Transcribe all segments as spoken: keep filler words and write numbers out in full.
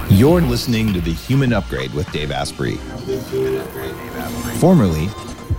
You're listening to The Human Upgrade with Dave Asprey, formerly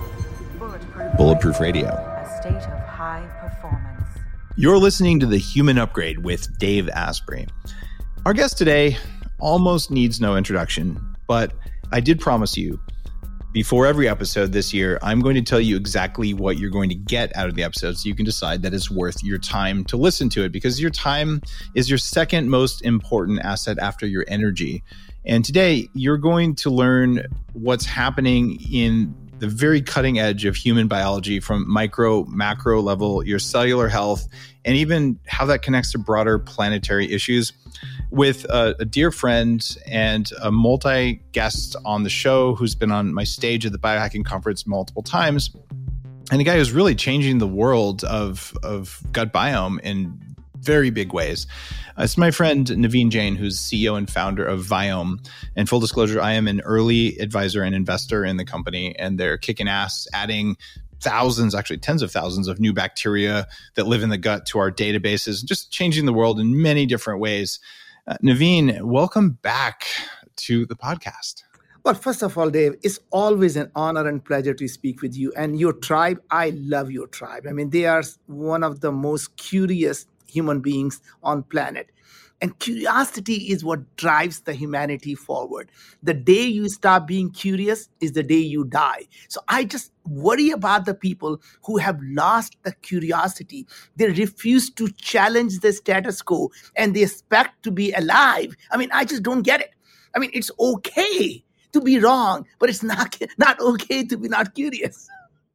Bulletproof Radio. A state of high performance. You're listening to The Human Upgrade with Dave Asprey. Our guest today almost needs no introduction, but I did promise you before every episode this year, I'm going to tell you exactly what you're going to get out of the episode so you can decide that it's worth your time to listen to it, because your time is your second most important asset after your energy. And today, you're going to learn what's happening in the very cutting edge of human biology, from micro, macro level, your cellular health, and even how that connects to broader planetary issues, with a, a dear friend and a multi-guest on the show who's been on my stage at the Biohacking Conference multiple times, and a guy who's really changing the world of, of gut biome in very big ways. Uh, it's my friend Naveen Jain, who's C E O and founder of Viome. And full disclosure, I am an early advisor and investor in the company, and they're kicking ass, adding thousands, actually tens of thousands of new bacteria that live in the gut to our databases, just changing the world in many different ways. Uh, Naveen, welcome back to the podcast. Well, first of all, Dave, it's always an honor and pleasure to speak with you. And your tribe, I love your tribe. I mean, they are one of the most curious human beings on planet. And curiosity is what drives the humanity forward. The day you stop being curious is the day you die. So I just worry about the people who have lost the curiosity. They refuse to challenge the status quo and they expect to be alive. I mean, I just don't get it. I mean, it's okay to be wrong, but it's not, not okay to be not curious.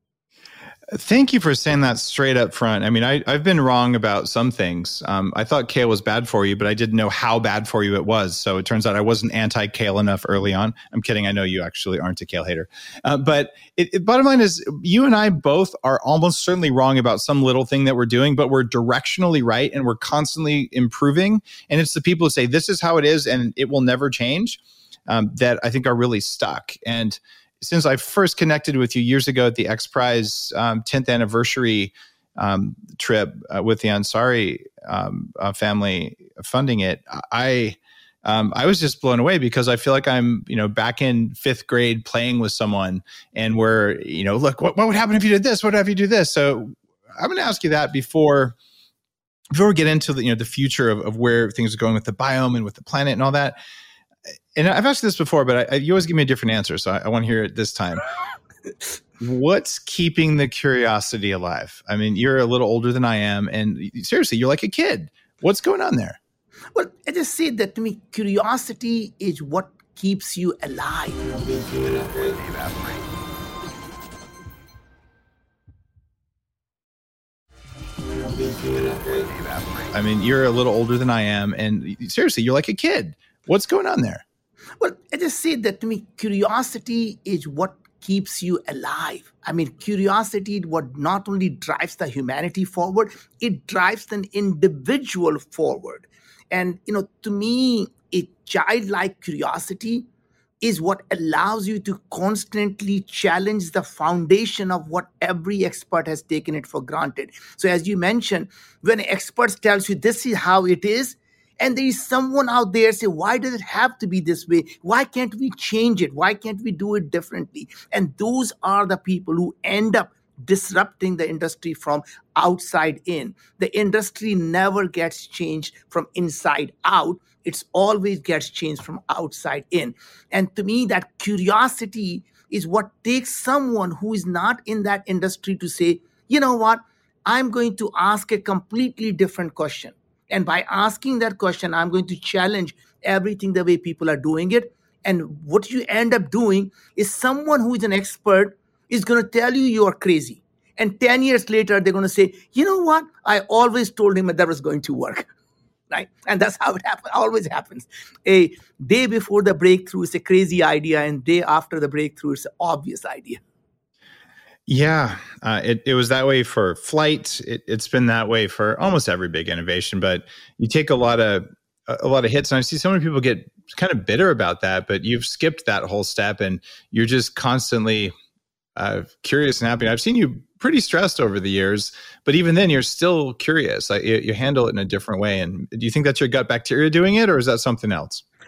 Thank you for saying that straight up front. I mean, I, I've been wrong about some things. Um, I thought kale was bad for you, but I didn't know how bad for you it was. So it turns out I wasn't anti-kale enough early on. I'm kidding. I know you actually aren't a kale hater. Uh, but it, it, bottom line is, you and I both are almost certainly wrong about some little thing that we're doing, but we're directionally right and we're constantly improving. And it's the people who say, this is how it is and it will never change, um, that I think are really stuck. And since I first connected with you years ago at the X Prize um, tenth anniversary um, trip uh, with the Ansari um, uh, family funding it, I um, I was just blown away, because I feel like I'm you know back in fifth grade playing with someone, and we're you know look, what, what would happen if you did this? What would happen if you do this? So I'm going to ask you that before before we get into the you know the future of, of where things are going with the biome and with the planet and all that. And I've asked this before, but I, you always give me a different answer. So I, I want to hear it this time. What's keeping the curiosity alive? I mean, you're a little older than I am. And seriously, you're like a kid. What's going on there? Well, I just say that to me, curiosity is what keeps you alive. I mean, you're a little older than I am. And seriously, you're like a kid. What's going on there? Well, I just say that to me, curiosity is what keeps you alive. I mean, curiosity is what not only drives the humanity forward, it drives an individual forward. And, you know, to me, a childlike curiosity is what allows you to constantly challenge the foundation of what every expert has taken it for granted. So as you mentioned, when an expert tells you this is how it is, and there is someone out there say, why does it have to be this way? Why can't we change it? Why can't we do it differently? And those are the people who end up disrupting the industry from outside in. The industry never gets changed from inside out. It's always gets changed from outside in. And to me, that curiosity is what takes someone who is not in that industry to say, you know what? I'm going to ask a completely different question. And by asking that question, I'm going to challenge everything the way people are doing it. And what you end up doing is someone who is an expert is going to tell you you are crazy. And ten years later, they're going to say, you know what? I always told him that that was going to work. Right? And that's how it happens. Always happens. A day before the breakthrough is a crazy idea, and day after the breakthrough is an obvious idea. Yeah, uh, it, it was that way for flight. It, it's been that way for almost every big innovation. But you take a lot of a lot of hits, and I see so many people get kind of bitter about that. But you've skipped that whole step, and you're just constantly uh, curious and happy. I've seen you pretty stressed over the years, but even then, you're still curious. Like you, you handle it in a different way. And do you think that's your gut bacteria doing it, or is that something else?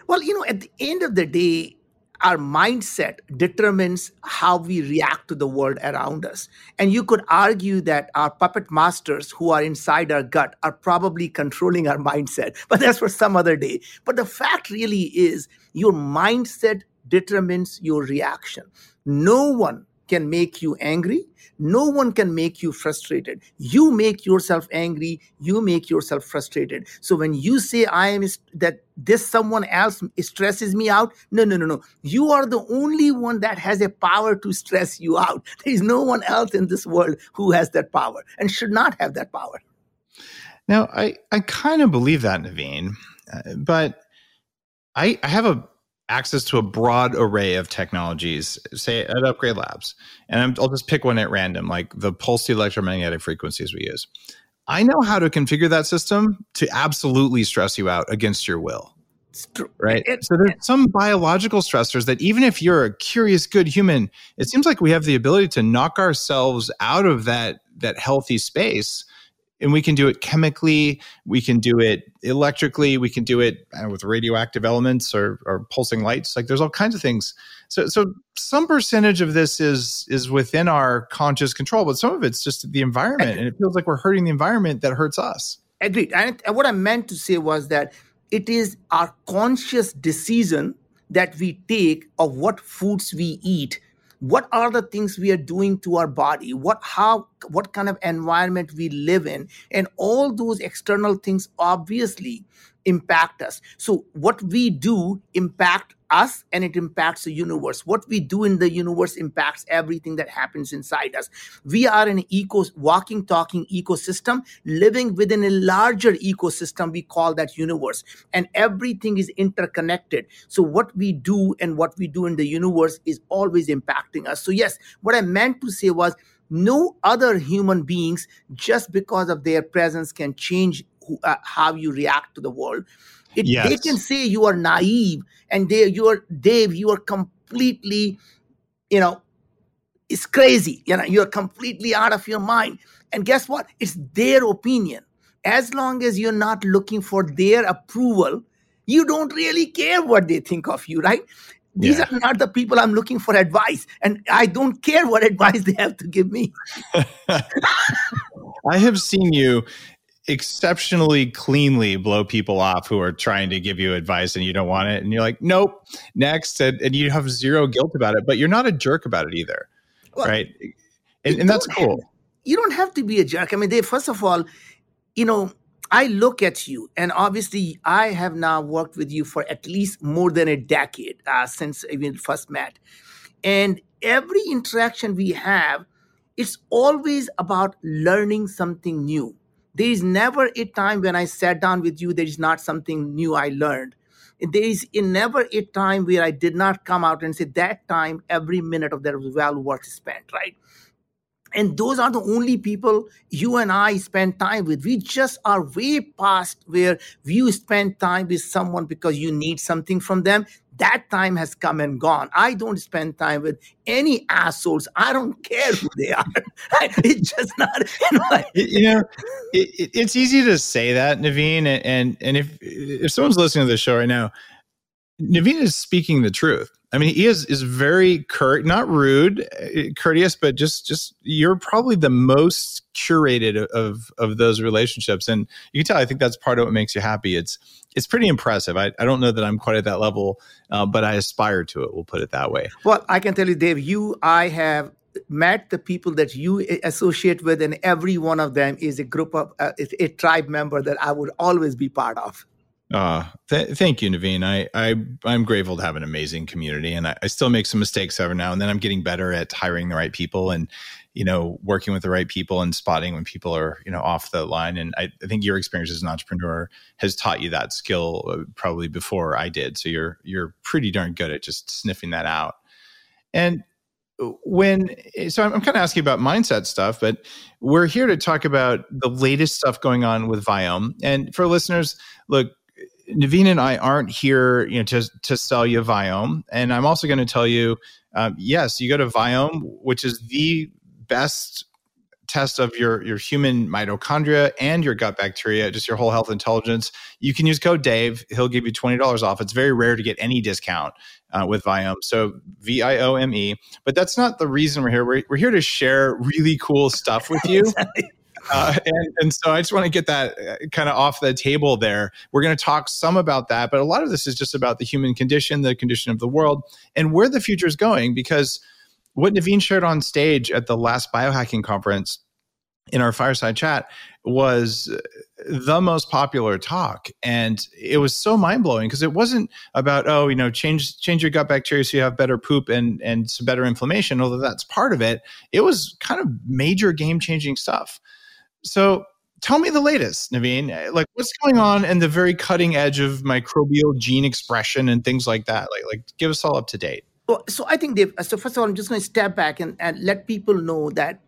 Well, you know, at the end of the day, our mindset determines how we react to the world around us. And you could argue that our puppet masters who are inside our gut are probably controlling our mindset, but that's for some other day. But the fact really is your mindset determines your reaction. No one can make you angry. No one can make you frustrated. You make yourself angry. You make yourself frustrated. So when you say I am that this someone else stresses me out, no, no, no, no. You are the only one that has a power to stress you out. There is no one else in this world who has that power and should not have that power. Now, I, I kind of believe that, Naveen, uh, but I, I have a access to a broad array of technologies, say at Upgrade Labs. And I'm, I'll just pick one at random, like the pulsed electromagnetic frequencies we use. I know how to configure that system to absolutely stress you out against your will. Right? It, so there's some biological stressors that even if you're a curious, good human, it seems like we have the ability to knock ourselves out of that, that healthy space. And we can do it chemically, we can do it electrically, we can do it know, with radioactive elements or, or pulsing lights. Like there's all kinds of things. So, so some percentage of this is is within our conscious control, but some of it's just the environment, Agreed. And it feels like we're hurting the environment that hurts us. Agreed. And what I meant to say was that it is our conscious decision that we take of what foods we eat. What are the things we are doing to our body? What, how, what kind of environment we live in? And all those external things obviously impact us. So what we do impact us and it impacts the universe. What we do in the universe impacts everything that happens inside us. We are an eco, walking, talking ecosystem living within a larger ecosystem. We call that universe, and everything is interconnected. So what we do and what we do in the universe is always impacting us. So yes, what I meant to say was no other human beings, just because of their presence, can change who, uh, how you react to the world. It, yes. They can say you are naive and they, you are, Dave, you are completely, you know, it's crazy. You know, you're completely out of your mind. And guess what? It's their opinion. As long as you're not looking for their approval, you don't really care what they think of you, right? These yeah. are not the people I'm looking for advice. And I don't care what advice they have to give me. I have seen you exceptionally cleanly blow people off who are trying to give you advice and you don't want it. And you're like, nope, next. And, and you have zero guilt about it, but you're not a jerk about it either. Well, right. And, and that's cool. Have, you don't have to be a jerk. I mean, they, first of all, you know, I look at you and obviously I have now worked with you for at least more than a decade uh, since we first met. And every interaction we have, it's always about learning something new. There is never a time when I sat down with you, there is not something new I learned. There is never a time where I did not come out and say that time, every minute of that was well worth spent, right? And those are the only people you and I spend time with. We just are way past where you spend time with someone because you need something from them. That time has come and gone. I don't spend time with any assholes. I don't care who they are. It's just not, you know. You know, it, it, it's easy to say that, Naveen. And, and, and if, if someone's listening to the show right now, Naveen is speaking the truth. I mean, he is is very curt, not rude, courteous, but just just you're probably the most curated of of those relationships, and you can tell. I think that's part of what makes you happy. It's it's pretty impressive. I, I don't know that I'm quite at that level, uh, but I aspire to it. We'll put it that way. Well, I can tell you, Dave, you, I have met the people that you associate with, and every one of them is a group of uh, a tribe member that I would always be part of. Uh, th- thank you, Naveen. I, I, I'm grateful to have an amazing community, and I, I still make some mistakes every now and then. I'm getting better at hiring the right people and, you know, working with the right people and spotting when people are, you know, off the line. And I, I think your experience as an entrepreneur has taught you that skill uh, probably before I did. So you're, you're pretty darn good at just sniffing that out. And when, so I'm, I'm kind of asking about mindset stuff, but we're here to talk about the latest stuff going on with Viome. And for listeners, look, Naveen and I aren't here, you know, to to sell you Viome, and I'm also going to tell you, um, yes, you go to Viome, which is the best test of your, your human mitochondria and your gut bacteria, just your whole health intelligence, you can use code Dave. He'll give you twenty dollars off. It's very rare to get any discount uh, with Viome. So V I O M E. But that's not the reason we're here. We're, we're here to share really cool stuff with you. Uh, and, and so I just want to get that kind of off the table there. We're going to talk some about that, but a lot of this is just about the human condition, the condition of the world, and where the future is going. Because what Naveen shared on stage at the last biohacking conference in our fireside chat was the most popular talk. And it was so mind-blowing because it wasn't about, oh, you know, change change your gut bacteria so you have better poop and, and some better inflammation, although that's part of it. It was kind of major game-changing stuff. So tell me the latest, Naveen. Like, what's going on in the very cutting edge of microbial gene expression and things like that? Like, like give us all up to date. Well, so I think, Dave, so first of all, I'm just going to step back and, and let people know that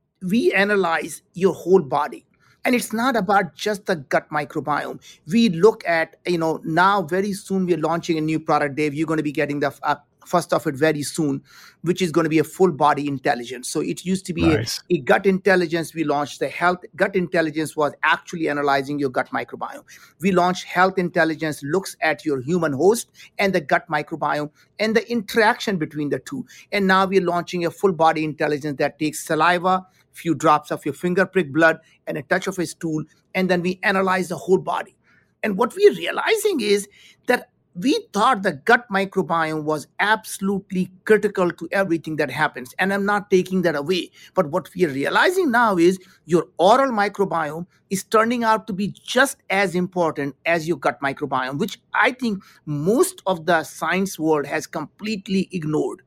we analyze your whole body. And it's not about just the gut microbiome. We look at, you know, now very soon we're launching a new product, Dave. You're going to be getting the uh, first of it very soon, which is going to be a full body intelligence. So it used to be nice. a, a gut intelligence. We launched the health. Gut intelligence was actually analyzing your gut microbiome. We launched health intelligence, looks at your human host and the gut microbiome and the interaction between the two. And now we're launching a full body intelligence that takes saliva, few drops of your finger prick blood and a touch of a stool, and then we analyze the whole body. And what we're realizing is that we thought the gut microbiome was absolutely critical to everything that happens. And I'm not taking that away. But what we are realizing now is your oral microbiome is turning out to be just as important as your gut microbiome, which I think most of the science world has completely ignored.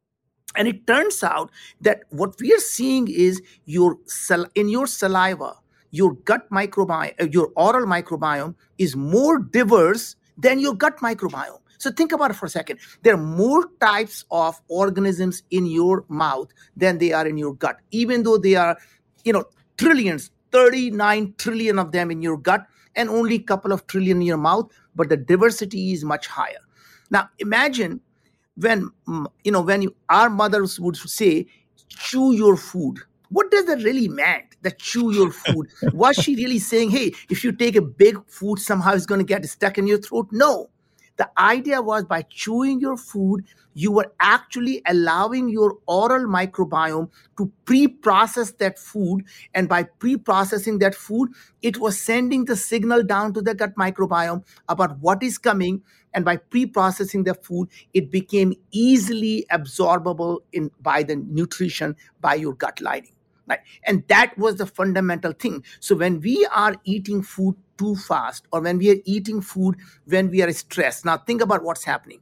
And it turns out that what we are seeing is your sal- in your saliva, your gut microbiome, your oral microbiome is more diverse than your gut microbiome. So think about it for a second. There are more types of organisms in your mouth than they are in your gut, even though they are, you know, trillions, thirty-nine trillion of them in your gut and only a couple of trillion in your mouth, but the diversity is much higher. Now, imagine when, you know, when you, our mothers would say, chew your food. What does that really mean, that chew your food? Was she really saying, hey, if you take a big food, somehow it's going to get stuck in your throat? No. The idea was by chewing your food, you were actually allowing your oral microbiome to pre-process that food. And by pre-processing that food, it was sending the signal down to the gut microbiome about what is coming. And by pre-processing the food, it became easily absorbable in by the nutrition by your gut lining. Right? And that was the fundamental thing. So when we are eating food too fast, or when we are eating food when we are stressed, now think about what's happening.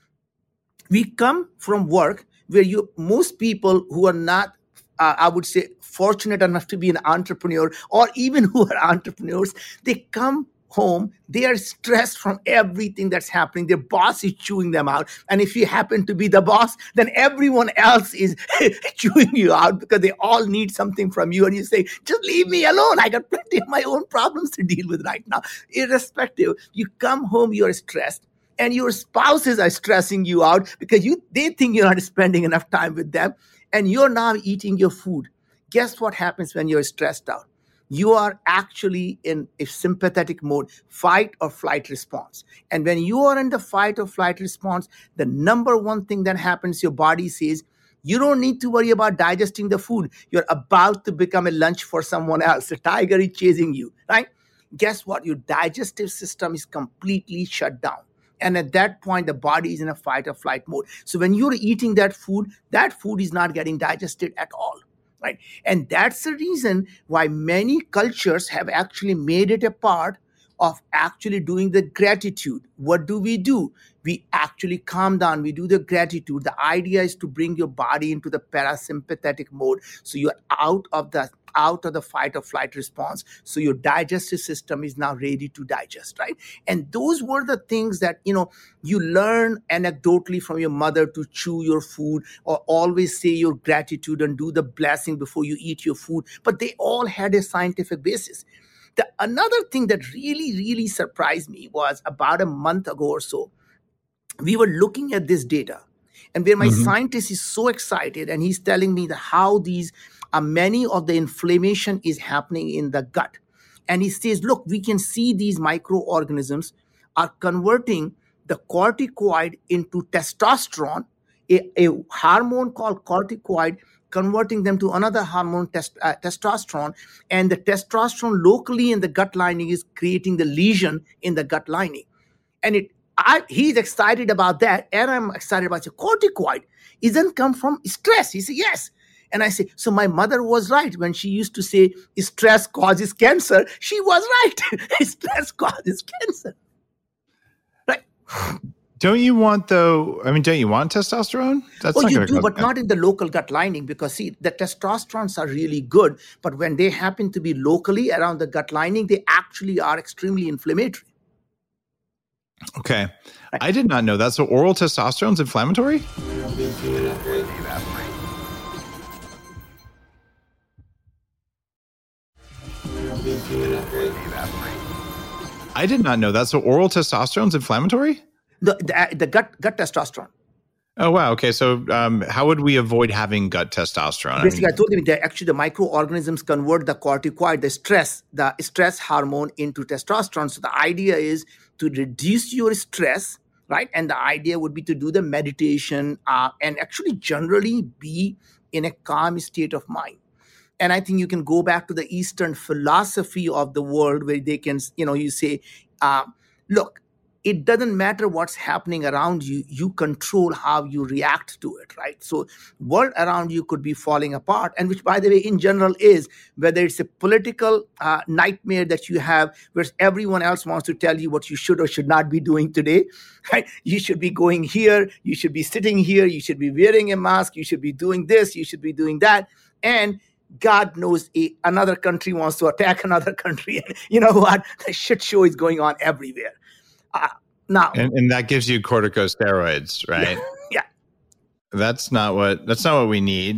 We come from work where you most people who are not, uh, I would say, fortunate enough to be an entrepreneur, or even who are entrepreneurs, they come home, they are stressed from everything that's happening. Their boss is chewing them out. And if you happen to be the boss, then everyone else is chewing you out because they all need something from you. And you say, just leave me alone. I got plenty of my own problems to deal with right now. Irrespective, you come home, you're stressed. And your spouses are stressing you out because you they think you're not spending enough time with them. And you're now eating your food. Guess what happens when you're stressed out? You are actually in a sympathetic mode, fight or flight response. And when you are in the fight or flight response, the number one thing that happens, your body says, you don't need to worry about digesting the food. You're about to become a lunch for someone else. The tiger is chasing you, right? Guess what? Your digestive system is completely shut down. And at that point, the body is in a fight or flight mode. So when you're eating that food, that food is not getting digested at all. Right? And that's the reason why many cultures have actually made it a part of actually doing the gratitude. What do we do? We actually calm down. We do the gratitude. The idea is to bring your body into the parasympathetic mode. So you're out of the out of the fight or flight response. So your digestive system is now ready to digest, right? And those were the things that, you know, you learn anecdotally from your mother to chew your food or always say your gratitude and do the blessing before you eat your food. But they all had a scientific basis. The another thing that really, really surprised me was about a month ago or so, we were looking at this data and where my mm-hmm. scientist is so excited and he's telling me that how these uh, many of the inflammation is happening in the gut. And he says, look, we can see these microorganisms are converting the corticoid into testosterone, a, a hormone called corticoid, converting them to another hormone, test, uh, testosterone. And the testosterone locally in the gut lining is creating the lesion in the gut lining. And it, I, he's excited about that. And I'm excited about the corticoid. It doesn't come from stress. He said, yes. And I say, so my mother was right when she used to say stress causes cancer. She was right. Stress causes cancer. Right. Don't you want, though, I mean, don't you want testosterone? That's well, you do, but not in the local gut lining, because, see, the testosterons are really good, but when they happen to be locally around the gut lining, they actually are extremely inflammatory. Okay. Right. I did not know that. So oral testosterone is inflammatory? I did not know that. So oral testosterone is inflammatory? The, the, the gut gut testosterone. Oh, wow. Okay. So um, how would we avoid having gut testosterone? Basically, I, mean, I told you that actually the microorganisms convert the corticoid, the stress, the stress hormone into testosterone. So the idea is to reduce your stress, right? And the idea would be to do the meditation uh, and actually generally be in a calm state of mind. And I think you can go back to the Eastern philosophy of the world where they can, you know, you say, uh, look, it doesn't matter what's happening around you. You control how you react to it, right? So world around you could be falling apart, and which, by the way, in general is, whether it's a political uh, nightmare that you have where everyone else wants to tell you what you should or should not be doing today, right? You should be going here. You should be sitting here. You should be wearing a mask. You should be doing this. You should be doing that. And God knows a, another country wants to attack another country. You know what? The shit show is going on everywhere. Uh, now, and, and that gives you corticosteroids, right? Yeah, yeah. That's not what that's not what we need.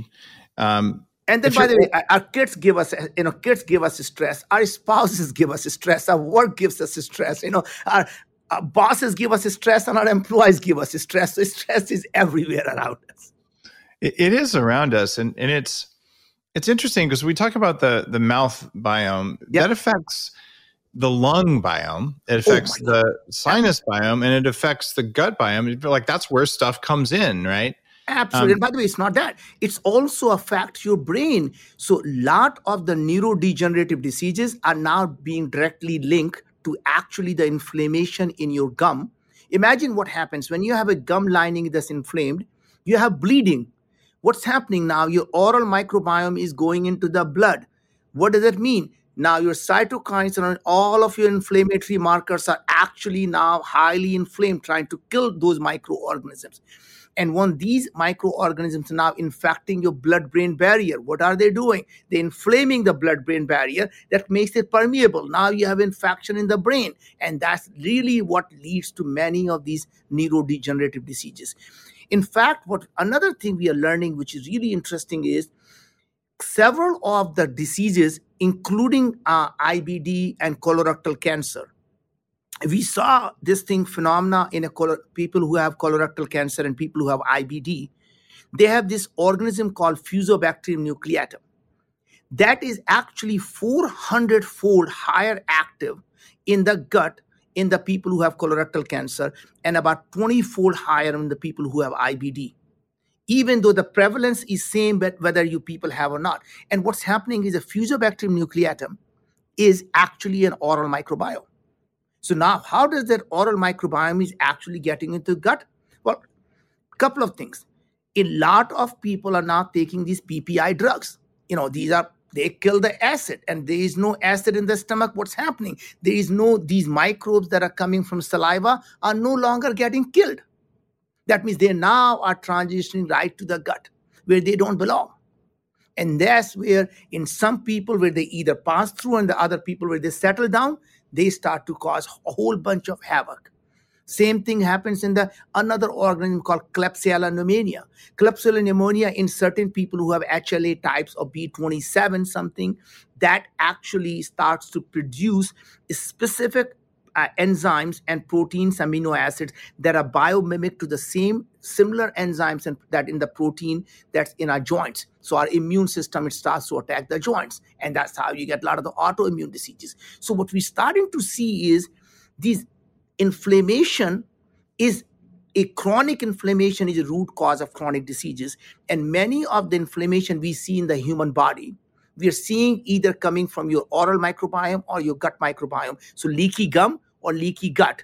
Um, and then, by the way, our kids give us, you know, kids give us stress. Our spouses give us stress. Our work gives us stress. You know, our, our bosses give us stress, and our employees give us stress. So stress is everywhere around us. It, it is around us, and and it's it's interesting because we talk about the the mouth biome yep. that affects the lung biome, it affects oh the sinus biome, and it affects the gut biome. You feel like that's where stuff comes in, right? Absolutely. Um, and by the way, it's not that. It's also affects your brain. So a lot of the neurodegenerative diseases are now being directly linked to actually the inflammation in your gum. Imagine what happens when you have a gum lining that's inflamed, you have bleeding. What's happening now? Your oral microbiome is going into the blood. What does that mean? Now your cytokines and all of your inflammatory markers are actually now highly inflamed, trying to kill those microorganisms. And when these microorganisms are now infecting your blood-brain barrier, what are they doing? They're inflaming the blood-brain barrier that makes it permeable. Now you have infection in the brain. And that's really what leads to many of these neurodegenerative diseases. In fact, what another thing we are learning, which is really interesting, is several of the diseases, including uh, I B D and colorectal cancer. We saw this thing phenomena in a colo- people who have colorectal cancer and people who have I B D. They have this organism called Fusobacterium nucleatum. That is actually four hundred fold higher active in the gut in the people who have colorectal cancer and about twenty fold higher in the people who have I B D. Even though the prevalence is same, but whether you people have or not. And what's happening is a Fusobacterium nucleatum is actually an oral microbiome. So now how does that oral microbiome is actually getting into the gut? Well, a couple of things. A lot of people are now taking these P P I drugs. You know, these are, they kill the acid, and there is no acid in the stomach. What's happening? There is no, these microbes that are coming from saliva are no longer getting killed. That means they now are transitioning right to the gut where they don't belong. And that's where in some people where they either pass through and the other people where they settle down, they start to cause a whole bunch of havoc. Same thing happens in the another organism called Klebsiella pneumoniae. Klebsiella pneumoniae in certain people who have H L A types or B twenty-seven something, that actually starts to produce a specific uh, enzymes and proteins, amino acids that are biomimic to the same similar enzymes and that in the protein that's in our joints. So our immune system, it starts to attack the joints. And that's how you get a lot of the autoimmune diseases. So what we're starting to see is these inflammation is a chronic inflammation is a root cause of chronic diseases. And many of the inflammation we see in the human body, we are seeing either coming from your oral microbiome or your gut microbiome. So leaky gum or leaky gut.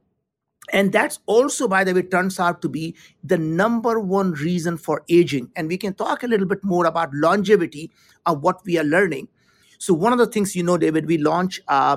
And that's also, by the way, turns out to be the number one reason for aging. And we can talk a little bit more about longevity of what we are learning. So one of the things, you know, David, we launch uh,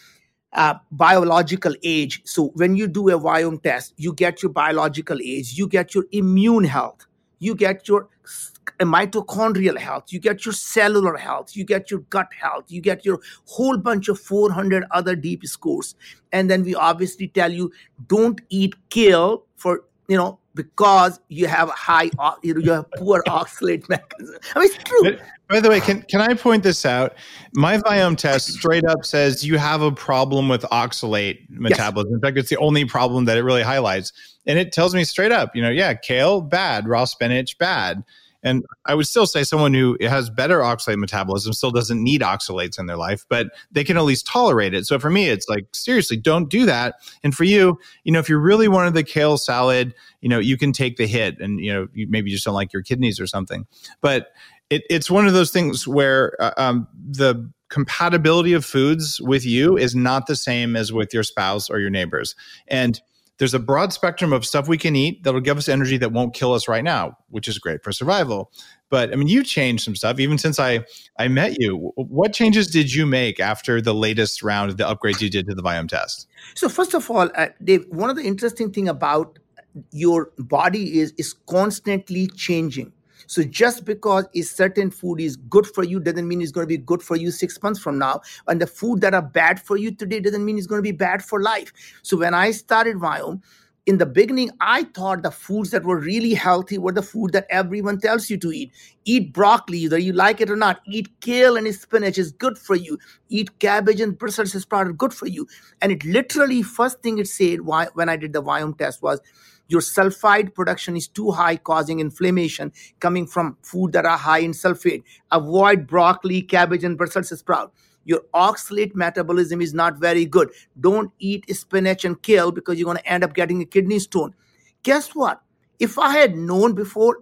uh, biological age. So when you do a Viome test, you get your biological age, you get your immune health, you get your mitochondrial health, you get your cellular health, you get your gut health, you get your whole bunch of four hundred other deep scores. And then we obviously tell you, don't eat kale for, you know, because you have high, you know, you have poor oxalate mechanism. I mean, it's true. But, by the way, can can I point this out? My Viome test straight up says you have a problem with oxalate metabolism. Yes. In fact, it's the only problem that it really highlights. And it tells me straight up, you know, yeah, kale, bad. Raw spinach, bad. And I would still say someone who has better oxalate metabolism still doesn't need oxalates in their life, but they can at least tolerate it. So for me, it's like, seriously, don't do that. And for you, you know, if you really wanted the kale salad, you know, you can take the hit and, you know, you maybe just don't like your kidneys or something. But it, it's one of those things where uh, um, the compatibility of foods with you is not the same as with your spouse or your neighbors. And there's a broad spectrum of stuff we can eat that'll give us energy that won't kill us right now, which is great for survival. But I mean, you changed some stuff even since I, I met you. What changes did you make after the latest round of the upgrades you did to the Viome test? So first of all, uh, Dave, one of the interesting thing about your body is is constantly changing. So just because a certain food is good for you doesn't mean it's going to be good for you six months from now. And the food that are bad for you today doesn't mean it's going to be bad for life. So when I started Viome, in the beginning, I thought the foods that were really healthy were the food that everyone tells you to eat. Eat broccoli, whether you like it or not. Eat kale and spinach is good for you. Eat cabbage and Brussels sprout are good for you. And it literally, first thing it said why, when I did the Viome test was, your sulfide production is too high, causing inflammation coming from food that are high in sulfate. Avoid broccoli, cabbage, and Brussels sprout. Your oxalate metabolism is not very good. Don't eat spinach and kale because you're going to end up getting a kidney stone. Guess what? If I had known before,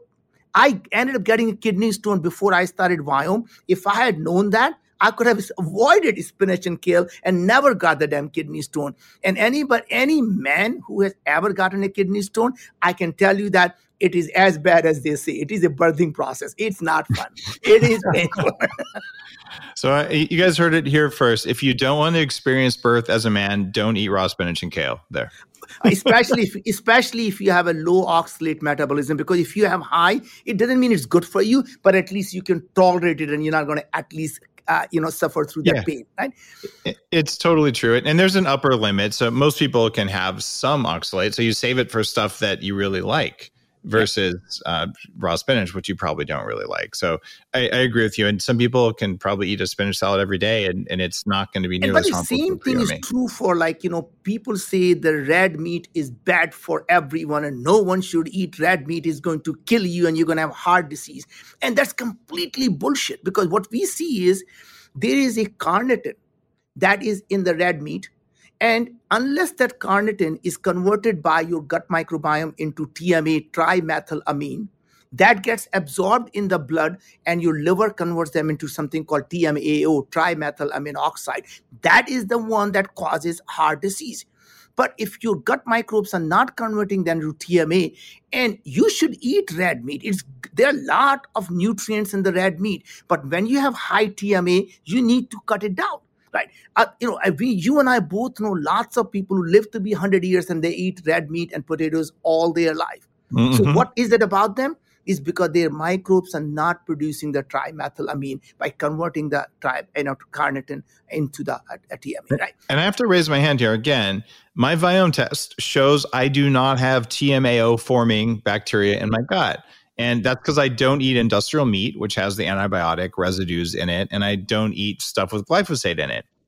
I ended up getting a kidney stone before I started Viome. If I had known that, I could have avoided spinach and kale and never got the damn kidney stone. And any, but any man who has ever gotten a kidney stone, I can tell you that it is as bad as they say. It is a birthing process. It's not fun. It is painful. So uh, you guys heard it here first. If you don't want to experience birth as a man, don't eat raw spinach and kale. There. especially if especially if you have a low oxalate metabolism, because if you have high, it doesn't mean it's good for you, but at least you can tolerate it and you're not going to at least Uh, you know, suffer through that yeah. pain, right? It's totally true. And there's an upper limit. So most people can have some oxalate. So you save it for stuff that you really like versus yeah. uh, raw spinach, which you probably don't really like. So I, I agree with you. And some people can probably eat a spinach salad every day and, and it's not going to be nearly as harmful. But the same thing is true for, like, you know, people say the red meat is bad for everyone and no one should eat red meat, is going to kill you and you're going to have heart disease. And that's completely bullshit, because what we see is there is a carnitine that is in the red meat. And unless that carnitine is converted by your gut microbiome into T M A, trimethylamine, that gets absorbed in the blood and your liver converts them into something called T M A O, trimethylamine oxide. That is the one that causes heart disease. But if your gut microbes are not converting them to T M A, and you should eat red meat, it's, there are a lot of nutrients in the red meat. But when you have high T M A, you need to cut it down. Right. Uh, you know, we, you and I both know lots of people who live to be one hundred years and they eat red meat and potatoes all their life. Mm-hmm. So what is it about them? Is because their microbes are not producing the trimethylamine by converting the tri, you know, carnitine into the uh, T M A, right? And I have to raise my hand here again. My Viome test shows I do not have T M A O forming bacteria in my gut. And that's because I don't eat industrial meat, which has the antibiotic residues in it, and I don't eat stuff with glyphosate in it.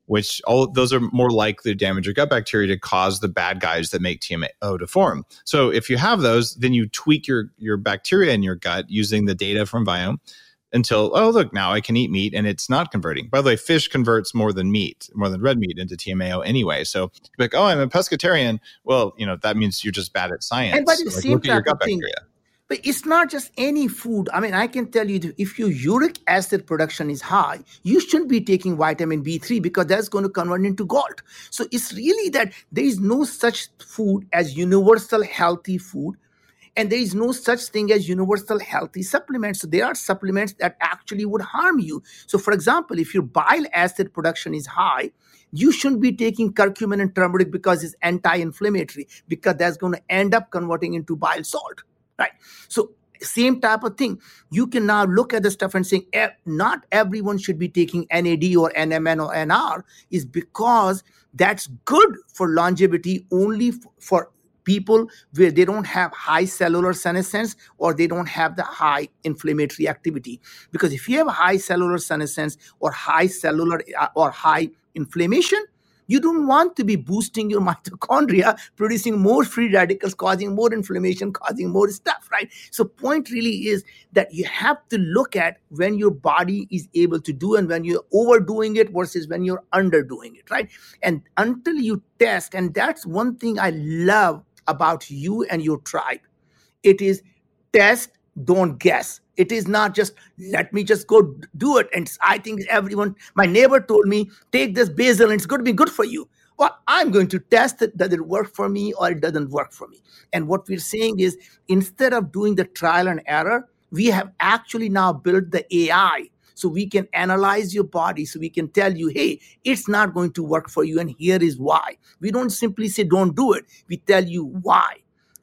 which all those are more likely to damage your gut bacteria to cause the bad guys that make T M A O to form. So if you have those, then you tweak your, your bacteria in your gut using the data from Viome until, oh, look, now I can eat meat and it's not converting. By the way, fish converts more than meat, more than red meat into T M A O anyway. So you're like, oh, I'm a pescatarian. Well, you know, that means you're just bad at science. And by the like, same look at your type gut of thing, bacteria. but it's not just any food. I mean, I can tell you that if your uric acid production is high, you shouldn't be taking vitamin B three because that's going to convert into gout. So it's really that there is no such food as universal healthy food. And there is no such thing as universal healthy supplements. So there are supplements that actually would harm you. So for example, if your bile acid production is high, you shouldn't be taking curcumin and turmeric because it's anti-inflammatory, because that's going to end up converting into bile salt, right? So same type of thing. You can now look at the stuff and saying, eh, not everyone should be taking N A D or N M N or N R, is because that's good for longevity only f- for people where they don't have high cellular senescence or they don't have the high inflammatory activity. Because if you have high cellular senescence or high cellular uh, or high inflammation, you don't want to be boosting your mitochondria, producing more free radicals, causing more inflammation, causing more stuff, right? So point really is that you have to look at when your body is able to do and when you're overdoing it versus when you're underdoing it, right? And until you test, and that's one thing I love about you and your tribe, it is test, don't guess. It is not just, let me just go do it. And I think everyone, my neighbor told me, take this basil and it's going to be good for you. Well, I'm going to test it. Does it work for me or it doesn't work for me? And what we're saying is, instead of doing the trial and error, we have actually now built the A I. So we can analyze your body, so we can tell you, hey, it's not going to work for you, and here is why. We don't simply say don't do it. We tell you why.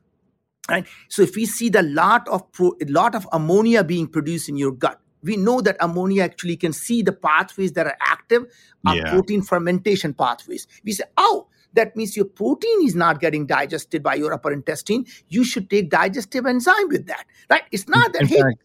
Right? So if we see the lot of pro, a lot of ammonia being produced in your gut, we know that ammonia actually can see the pathways that are active, are Yeah. protein fermentation pathways. We say, oh, that means your protein is not getting digested by your upper intestine. You should take digestive enzyme with that. Right? It's not that, In hey, fact,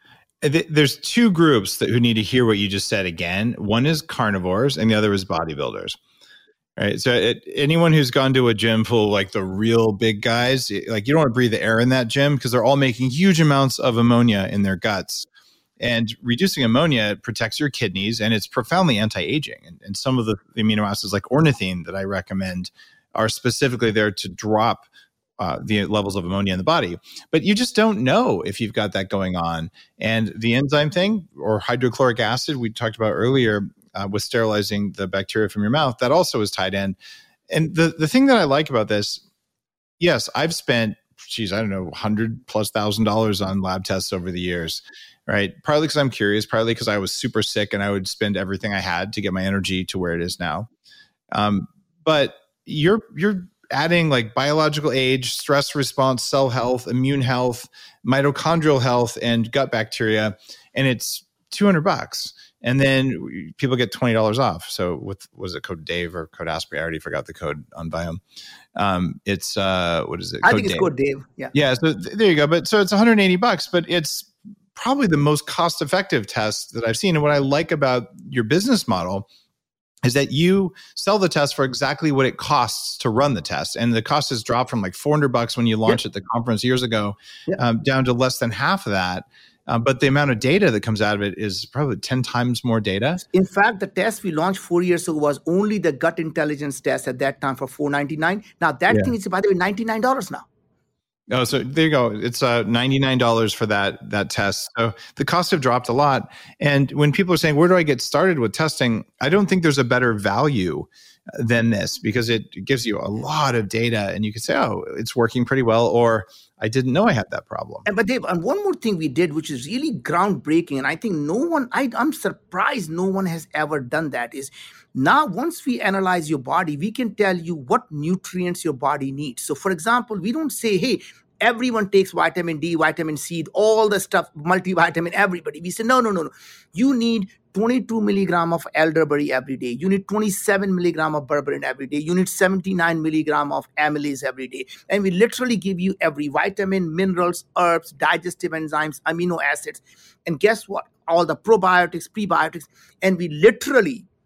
th- there's two groups that who need to hear what you just said again. One is carnivores and the other is bodybuilders. Right. So it, anyone who's gone to a gym full of like the real big guys, like you don't want to breathe the air in that gym because they're all making huge amounts of ammonia in their guts. And reducing ammonia protects your kidneys, and it's profoundly anti-aging. And, and some of the amino acids like ornithine that I recommend are specifically there to drop uh, the levels of ammonia in the body. But you just don't know if you've got that going on. And the enzyme thing, or hydrochloric acid we talked about earlier, Uh, with sterilizing the bacteria from your mouth, that also is tied in. And the, the thing that I like about this, yes, I've spent, geez, I don't know, hundred plus thousand dollars on lab tests over the years, right? Partly because I'm curious, partly because I was super sick and I would spend everything I had to get my energy to where it is now. Um, but you're you're adding like biological age, stress response, cell health, immune health, mitochondrial health, and gut bacteria, and it's two hundred bucks. And then people get twenty dollars off. So with, was it code Dave or code Asprey? I already forgot the code on Viome. Um, it's, uh, what is it? I code think it's Dave. code Dave. Yeah. Yeah. So th- there you go. But so it's one hundred eighty bucks, but it's probably the most cost effective test that I've seen. And what I like about your business model is that you sell the test for exactly what it costs to run the test. And the cost has dropped from like four hundred bucks when you launched yep. at the conference years ago, yep. um, down to less than half of that. Uh, but the amount of data that comes out of it is probably ten times more data. In fact, the test we launched four years ago was only the gut intelligence test at that time for four ninety-nine. Now that yeah. thing is, by the way, ninety-nine dollars now. Oh, so there you go. It's uh, ninety-nine dollars for that that test. So the costs have dropped a lot. And when people are saying, where do I get started with testing? I don't think there's a better value than this, because it gives you a lot of data and you can say, oh, it's working pretty well, or I didn't know I had that problem. And but Dave, and one more thing we did, which is really groundbreaking, and I think no one, I, I'm surprised no one has ever done that, is now once we analyze your body, we can tell you what nutrients your body needs. So for example, we don't say, hey, everyone takes vitamin D, vitamin C, all the stuff, multivitamin, everybody. We say, no, no, no, no. You need twenty-two milligram of elderberry every day. You need twenty-seven milligram of berberine every day. You need seventy-nine milligram of amylase every day. And we literally give you every vitamin, minerals, herbs, digestive enzymes, amino acids. And guess what? All the probiotics, prebiotics. And we literally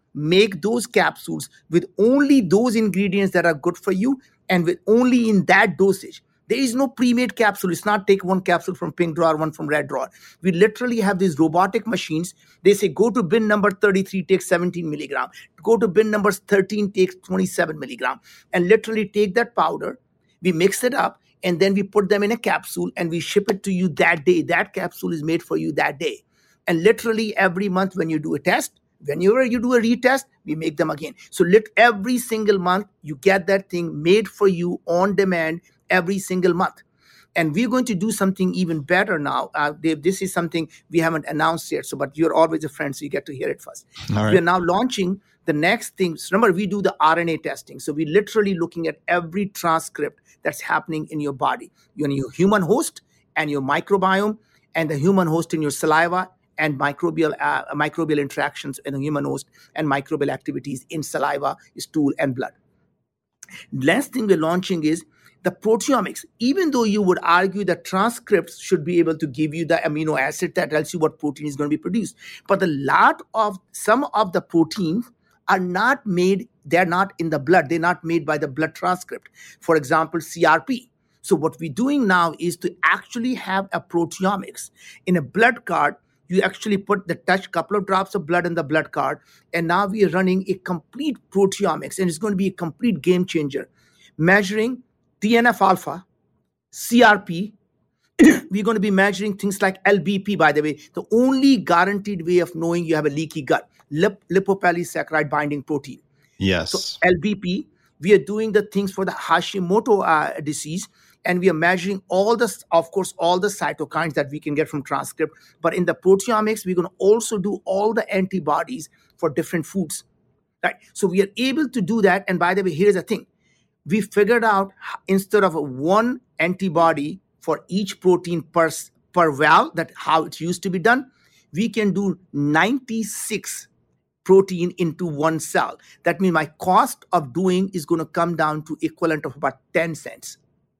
make those capsules with only those ingredients that are good for you and with only in that dosage. There is no pre-made capsule. It's not take one capsule from pink drawer, one from red drawer. We literally have these robotic machines. They say, go to bin number thirty-three, take seventeen milligram. Go to bin number thirteen, take twenty-seven milligram. And literally take that powder, we mix it up, and then we put them in a capsule and we ship it to you that day. That capsule is made for you that day. And literally every month when you do a test, whenever you do a retest, we make them again. So lit- every single month, you get that thing made for you on demand every single month. And we're going to do something even better now. Uh, Dave, this is something we haven't announced yet, so but you're always a friend, so you get to hear it first. Right. We're now launching the next thing. So remember, we do the R N A testing. So we're literally looking at every transcript that's happening in your body. You're your human host and your microbiome, and the human host in your saliva, and microbial uh, microbial interactions in the human host, and microbial activities in saliva, stool, and blood. Last thing we're launching is the proteomics. Even though you would argue that transcripts should be able to give you the amino acid that tells you what protein is going to be produced, but a lot of some of the proteins are not made, they're not in the blood, they're not made by the blood transcript. For example, C R P. So what we're doing now is to actually have a proteomics. In a blood card, you actually put the touch couple of drops of blood in the blood card, and now we are running a complete proteomics, and it's going to be a complete game changer, measuring T N F alpha, C R P. We're going to be measuring things like L B P, by the way, the only guaranteed way of knowing you have a leaky gut, lip, lipopolysaccharide binding protein. Yes. So L B P, we are doing the things for the Hashimoto uh, disease, and we are measuring all the, of course, all the cytokines that we can get from transcript. But in the proteomics, we're going to also do all the antibodies for different foods. Right? So we are able to do that. And by the way, here's the thing. We figured out instead of a one antibody for each protein per, per val, that how it used to be done, we can do ninety-six protein into one cell. That means my cost of doing is going to come down to equivalent of about ten cents.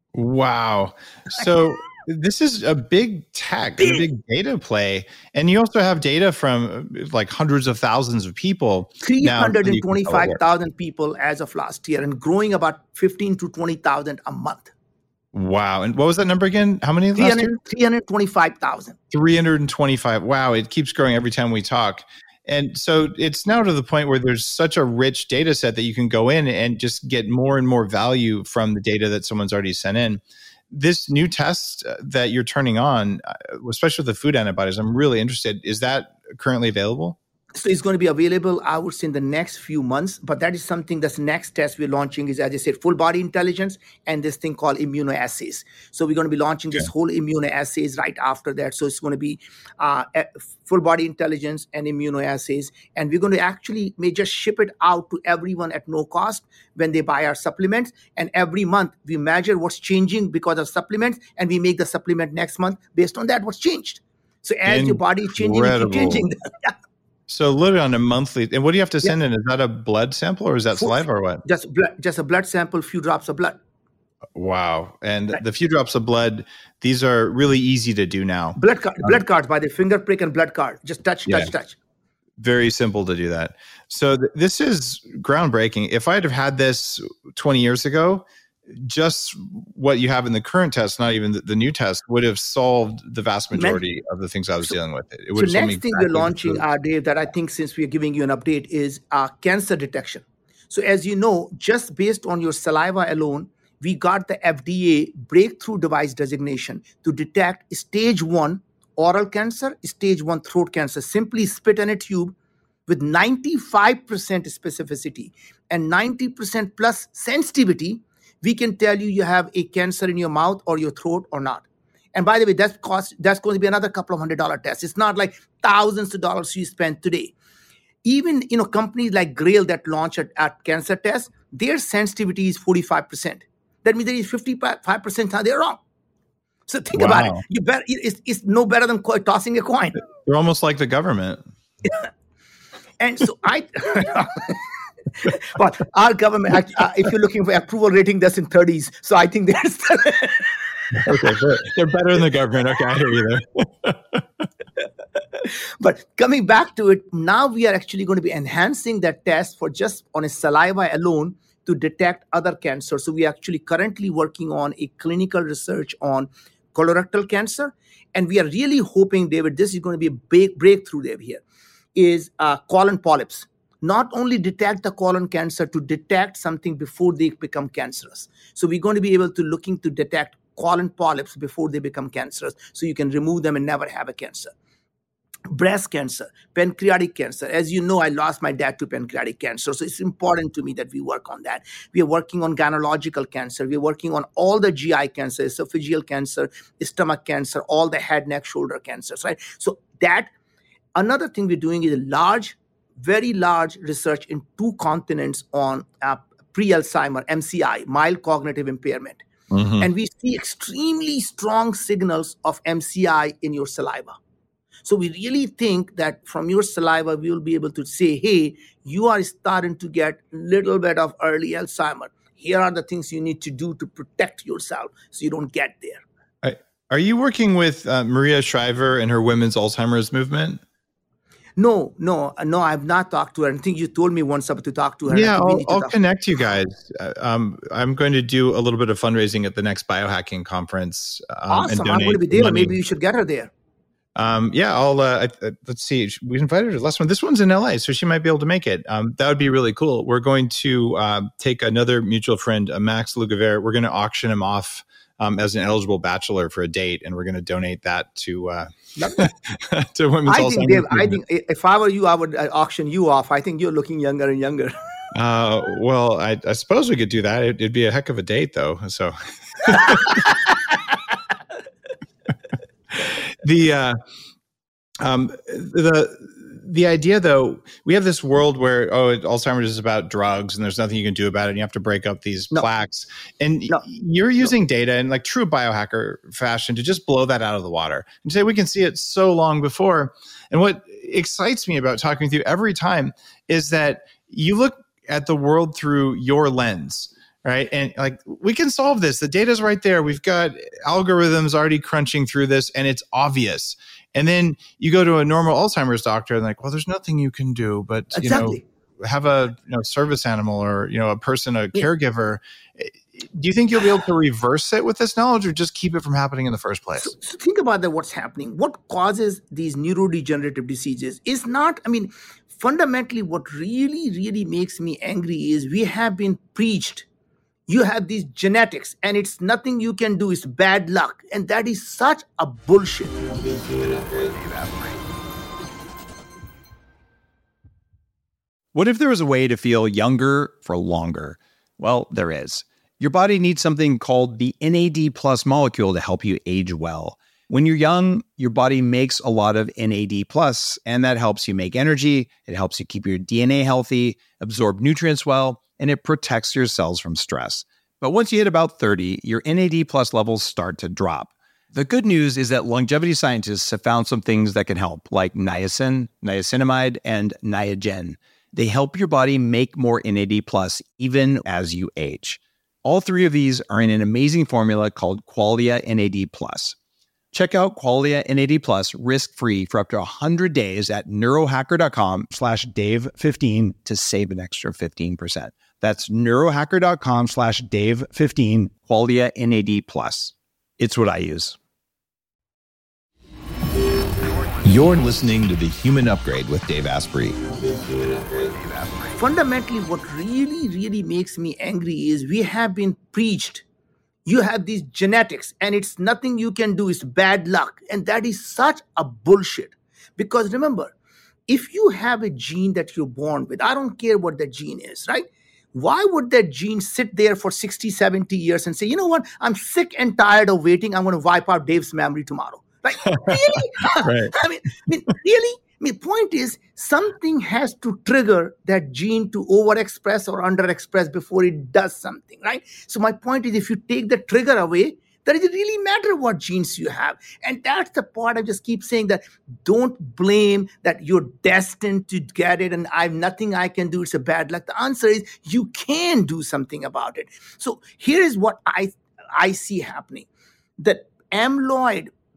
Wow. So this is a big tech, big. a big data play. And you also have data from like hundreds of thousands of people. three hundred twenty-five thousand people as of last year, and growing about fifteen to twenty thousand a month. Wow. And what was that number again? How many last year? three hundred twenty-five thousand. three hundred twenty-five. Wow. It keeps growing every time we talk. And so it's now to the point where there's such a rich data set that you can go in and just get more and more value from the data that someone's already sent in. This new test that you're turning on, especially with the food antibodies, I'm really interested. Is that currently available? So it's going to be available, I would say, in the next few months. But that is something that's next test we're launching is, as I said, full body intelligence and this thing called immunoassays. So we're going to be launching this okay. whole immunoassays right after that. So it's going to be uh, full body intelligence and immunoassays. And we're going to actually may just ship it out to everyone at no cost when they buy our supplements. And every month we measure what's changing because of supplements, and we make the supplement next month based on that, what's changed. So as Incredible. your body is changing, we keep changing. So literally on a monthly, and what do you have to send yeah. in? Is that a blood sample or is that saliva or what? Just blood, just a blood sample, few drops of blood. Wow. And right. the few drops of blood, these are really easy to do now. Blood card, um, blood cards by the finger prick and blood card. Just touch, yeah. touch, touch. Very simple to do that. So th- this is groundbreaking. If I'd have had this twenty years ago, just what you have in the current test, not even the, the new test, would have solved the vast majority Men- of the things I was so, dealing with. It, it would so have next thing we're launching, uh, Dave, that I think since we're giving you an update is uh, cancer detection. So as you know, just based on your saliva alone, we got the F D A breakthrough device designation to detect stage one oral cancer, stage one throat cancer. Simply spit in a tube with ninety-five percent specificity and ninety percent plus sensitivity. We can tell you you have a cancer in your mouth or your throat or not. And by the way, that's cost, that's going to be another couple of hundred dollar test. It's not like thousands of dollars you spend today. Even, you know, companies like Grail that launch at, at cancer tests, their sensitivity is forty-five percent. That means there is fifty-five percent time they're wrong. So think wow. about it. You bet it's, it's no better than co- tossing a coin. They're almost like the government. And so I... But our government, uh, if you're looking for approval rating, that's in thirties. So I think there's... Okay, they're, they're better than the government. Okay, I hear you there. But coming back to it, now we are actually going to be enhancing that test for just on a saliva alone to detect other cancers. So we are actually currently working on a clinical research on colorectal cancer. And we are really hoping, David, this is going to be a big breakthrough, Dave, here, is uh, colon polyps. Not only detect the colon cancer, to detect something before they become cancerous. So we're going to be able to looking to detect colon polyps before they become cancerous, so you can remove them and never have a cancer. Breast cancer, pancreatic cancer. As you know, I lost my dad to pancreatic cancer. So it's important to me that we work on that. We are working on gynecological cancer. We are working on all the G I cancer, esophageal cancer, stomach cancer, all the head, neck, shoulder cancers, right? So that, another thing we're doing is a large, very large research in two continents on uh, pre-Alzheimer, M C I, mild cognitive impairment. Mm-hmm. And we see extremely strong signals of M C I in your saliva. So we really think that from your saliva, we will be able to say, hey, you are starting to get a little bit of early Alzheimer. Here are the things you need to do to protect yourself so you don't get there. Are you working with uh, Maria Shriver and her women's Alzheimer's movement? No, no, no, I've not talked to her. I think you told me once up to talk to her. Yeah, I'll, I'll connect you guys. Um, I'm going to do a little bit of fundraising at the next biohacking conference. Um, awesome. And I'm going to be there. Money. Maybe you should get her there. Um, yeah, I'll, uh, I, let's see. We invited her to the last one. This one's in L A, so she might be able to make it. Um, that would be really cool. We're going to uh, take another mutual friend, uh, Max Lugavere. We're going to auction him off um, as an eligible bachelor for a date, and we're going to donate that to uh, to women's I Alzheimer's. Think, Dave, I think if I were you, I would auction you off. I think you're looking younger and younger. uh, well, I, I suppose we could do that. It, it'd be a heck of a date, though. So. The uh, um, the the idea, though, we have this world where oh, Alzheimer's is about drugs, and there's nothing you can do about it, and you have to break up these no. plaques. And no. you're using no. data in like true biohacker fashion to just blow that out of the water and say we can see it so long before. And what excites me about talking with you every time is that you look at the world through your lens. Right. And like, we can solve this. The data's right there. We've got algorithms already crunching through this, and it's obvious. And then you go to a normal Alzheimer's doctor and like, well, there's nothing you can do, but, exactly. you know, have a you know, service animal or, you know, a person, a yeah. caregiver. Do you think you'll be able to reverse it with this knowledge, or just keep it from happening in the first place? So, so think about that. What's happening? What causes these neurodegenerative diseases is not, I mean, fundamentally, what really, really makes me angry is we have been preached. You have these genetics and it's nothing you can do. It's bad luck. And that is such a bullshit. What if there was a way to feel younger for longer? Well, there is. Your body needs something called the N A D plus molecule to help you age well. When you're young, your body makes a lot of N A D plus, and that helps you make energy. It helps you keep your D N A healthy, absorb nutrients well, and it protects your cells from stress. But once you hit about thirty, your N A D plus levels start to drop. The good news is that longevity scientists have found some things that can help, like niacin, niacinamide, and Niagen. They help your body make more N A D plus even as you age. All three of these are in an amazing formula called Qualia N A D plus. Check out Qualia N A D plus risk-free for up to one hundred days at neurohacker.com slash Dave15 to save an extra fifteen percent. That's neurohacker.com slash Dave15, Qualia N A D plus. It's what I use. You're listening to The Human Upgrade with Dave Asprey. Fundamentally, what really, really makes me angry is we have been preached. You have these genetics and it's nothing you can do. It's bad luck. And that is such a bullshit. Because remember, if you have a gene that you're born with, I don't care what that gene is, right? Why would that gene sit there for sixty, seventy years and say, you know what, I'm sick and tired of waiting. I'm going to wipe out Dave's memory tomorrow. Like, really? Right. I mean, I mean, really? I mean, the point is, something has to trigger that gene to overexpress or underexpress before it does something, right? So my point is, if you take the trigger away, does it really matter what genes you have? And that's the part I just keep saying, that don't blame that you're destined to get it and I have nothing I can do. It's a bad luck. The answer is you can do something about it. So here is what I I see happening. That amyloid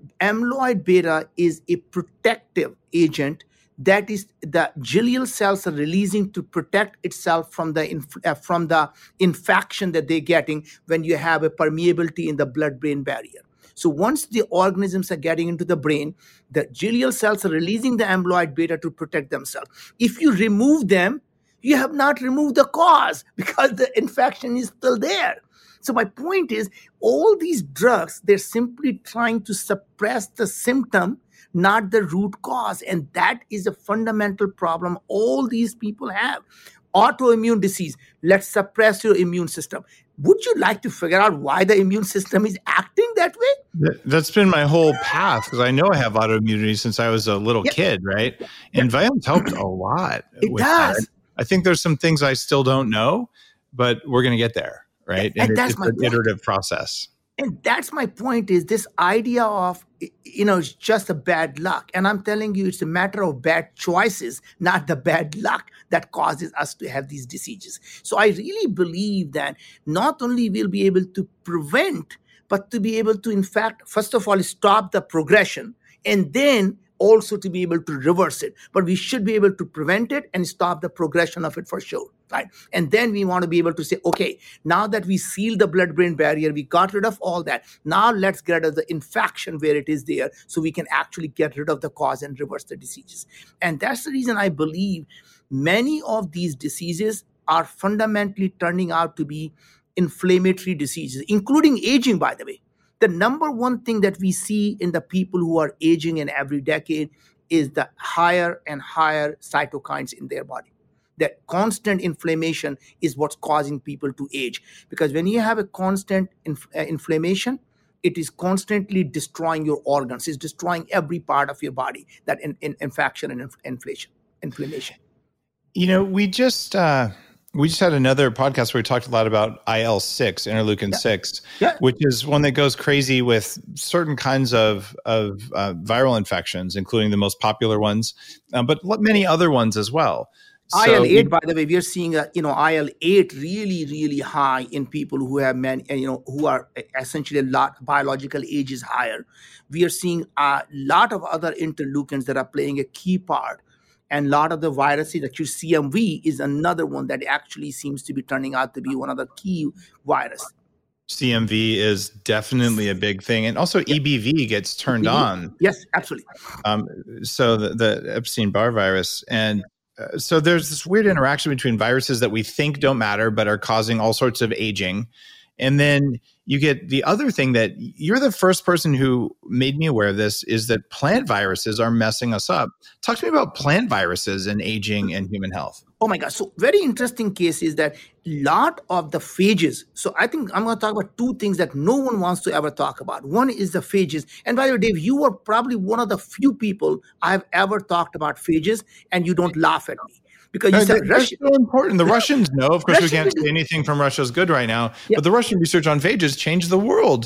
amyloid beta is a protective agent that is the glial cells are releasing to protect itself from the inf- uh, from the infection that they're getting when you have a permeability in the blood-brain barrier. So once the organisms are getting into the brain, the glial cells are releasing the amyloid beta to protect themselves. If you remove them, you have not removed the cause because the infection is still there. So my point is, all these drugs, they're simply trying to suppress the symptom, not the root cause. And that is a fundamental problem all these people have. Autoimmune disease, let's suppress your immune system. Would you like to figure out why the immune system is acting that way? That's been my whole path, because I know I have autoimmunity since I was a little yeah. kid, right? And yeah. Viole's helped a lot. It with does. That. I think there's some things I still don't know, but we're going to get there, right? And, and it, that's it's my an point. iterative process. And that's my point, is this idea of, you know, it's just a bad luck. And I'm telling you, it's a matter of bad choices, not the bad luck that causes us to have these diseases. So I really believe that not only we'll be able to prevent, but to be able to, in fact, first of all, stop the progression, and then also to be able to reverse it. But we should be able to prevent it and stop the progression of it for sure, right? And then we want to be able to say, okay, now that we sealed the blood-brain barrier, we got rid of all that. Now let's get rid of the infection where it is there, so we can actually get rid of the cause and reverse the diseases. And that's the reason I believe many of these diseases are fundamentally turning out to be inflammatory diseases, including aging, by the way. The number one thing that we see in the people who are aging in every decade is the higher and higher cytokines in their body. That constant inflammation is what's causing people to age. Because when you have a constant inf- uh, inflammation, it is constantly destroying your organs. It's destroying every part of your body, that in, in, infection and inf- inflation, inflammation. You know, we just... Uh... We just had another podcast where we talked a lot about I L six, interleukin six, yeah. which is one that goes crazy with certain kinds of, of uh, viral infections, including the most popular ones, uh, but many other ones as well. So, I L eight, by the way, we are seeing, a, you know, I L eight really, really high in people who have, many, you know, who are essentially a lot, biological age is higher. We are seeing a lot of other interleukins that are playing a key part. And a lot of the viruses, actually C M V is another one that actually seems to be turning out to be one of the key viruses. C M V is definitely a big thing. And also yeah. E B V gets turned E B V? On. Yes, absolutely. Um, so the, the Epstein-Barr virus. And uh, so there's this weird interaction between viruses that we think don't matter, but are causing all sorts of aging. And then you get the other thing that you're the first person who made me aware of this, is that plant viruses are messing us up. Talk to me about plant viruses and aging and human health. Oh my God. So very interesting case is that a lot of the phages. So I think I'm going to talk about two things that no one wants to ever talk about. One is the phages. And by the way, Dave, you were probably one of the few people I've ever talked about phages, and you don't laugh at me. Because you no, said they're Russia. so important. The Russians know. Of course, Russian we can't say anything from Russia's good right now. Yeah. But the Russian research on phages changed the world.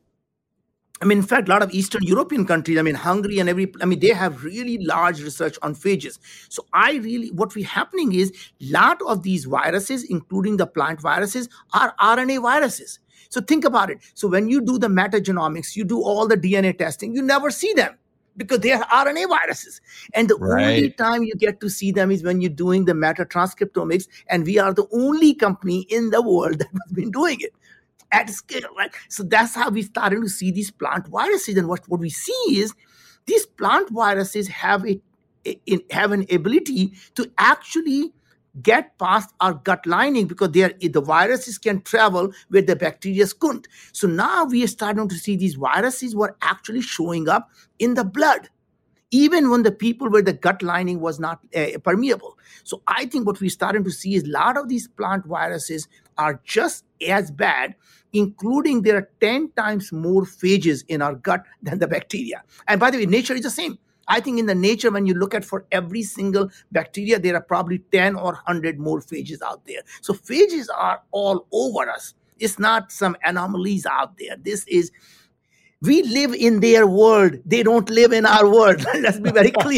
I mean, in fact, a lot of Eastern European countries, I mean, Hungary and every, I mean, they have really large research on phages. So I really, what we happening is a lot of these viruses, including the plant viruses, are R N A viruses. So think about it. So when you do the metagenomics, you do all the D N A testing, you never see them, because they are R N A viruses. And the right. only time you get to see them is when you're doing the metatranscriptomics. And we are the only company in the world that has been doing it at scale, right? So that's how we started to see these plant viruses. And what, what we see is these plant viruses have a, a, have an ability to actually get past our gut lining, because they are, the viruses can travel where the bacteria couldn't. So now we are starting to see these viruses were actually showing up in the blood, even when the people where the gut lining was not uh, permeable. So I think what we're starting to see is a lot of these plant viruses are just as bad, including there are ten times more phages in our gut than the bacteria. And by the way, nature is the same. I think in the nature, when you look at for every single bacteria, there are probably ten or one hundred more phages out there. So phages are all over us. It's not some anomalies out there. This is, we live in their world. They don't live in our world. Let's be very clear.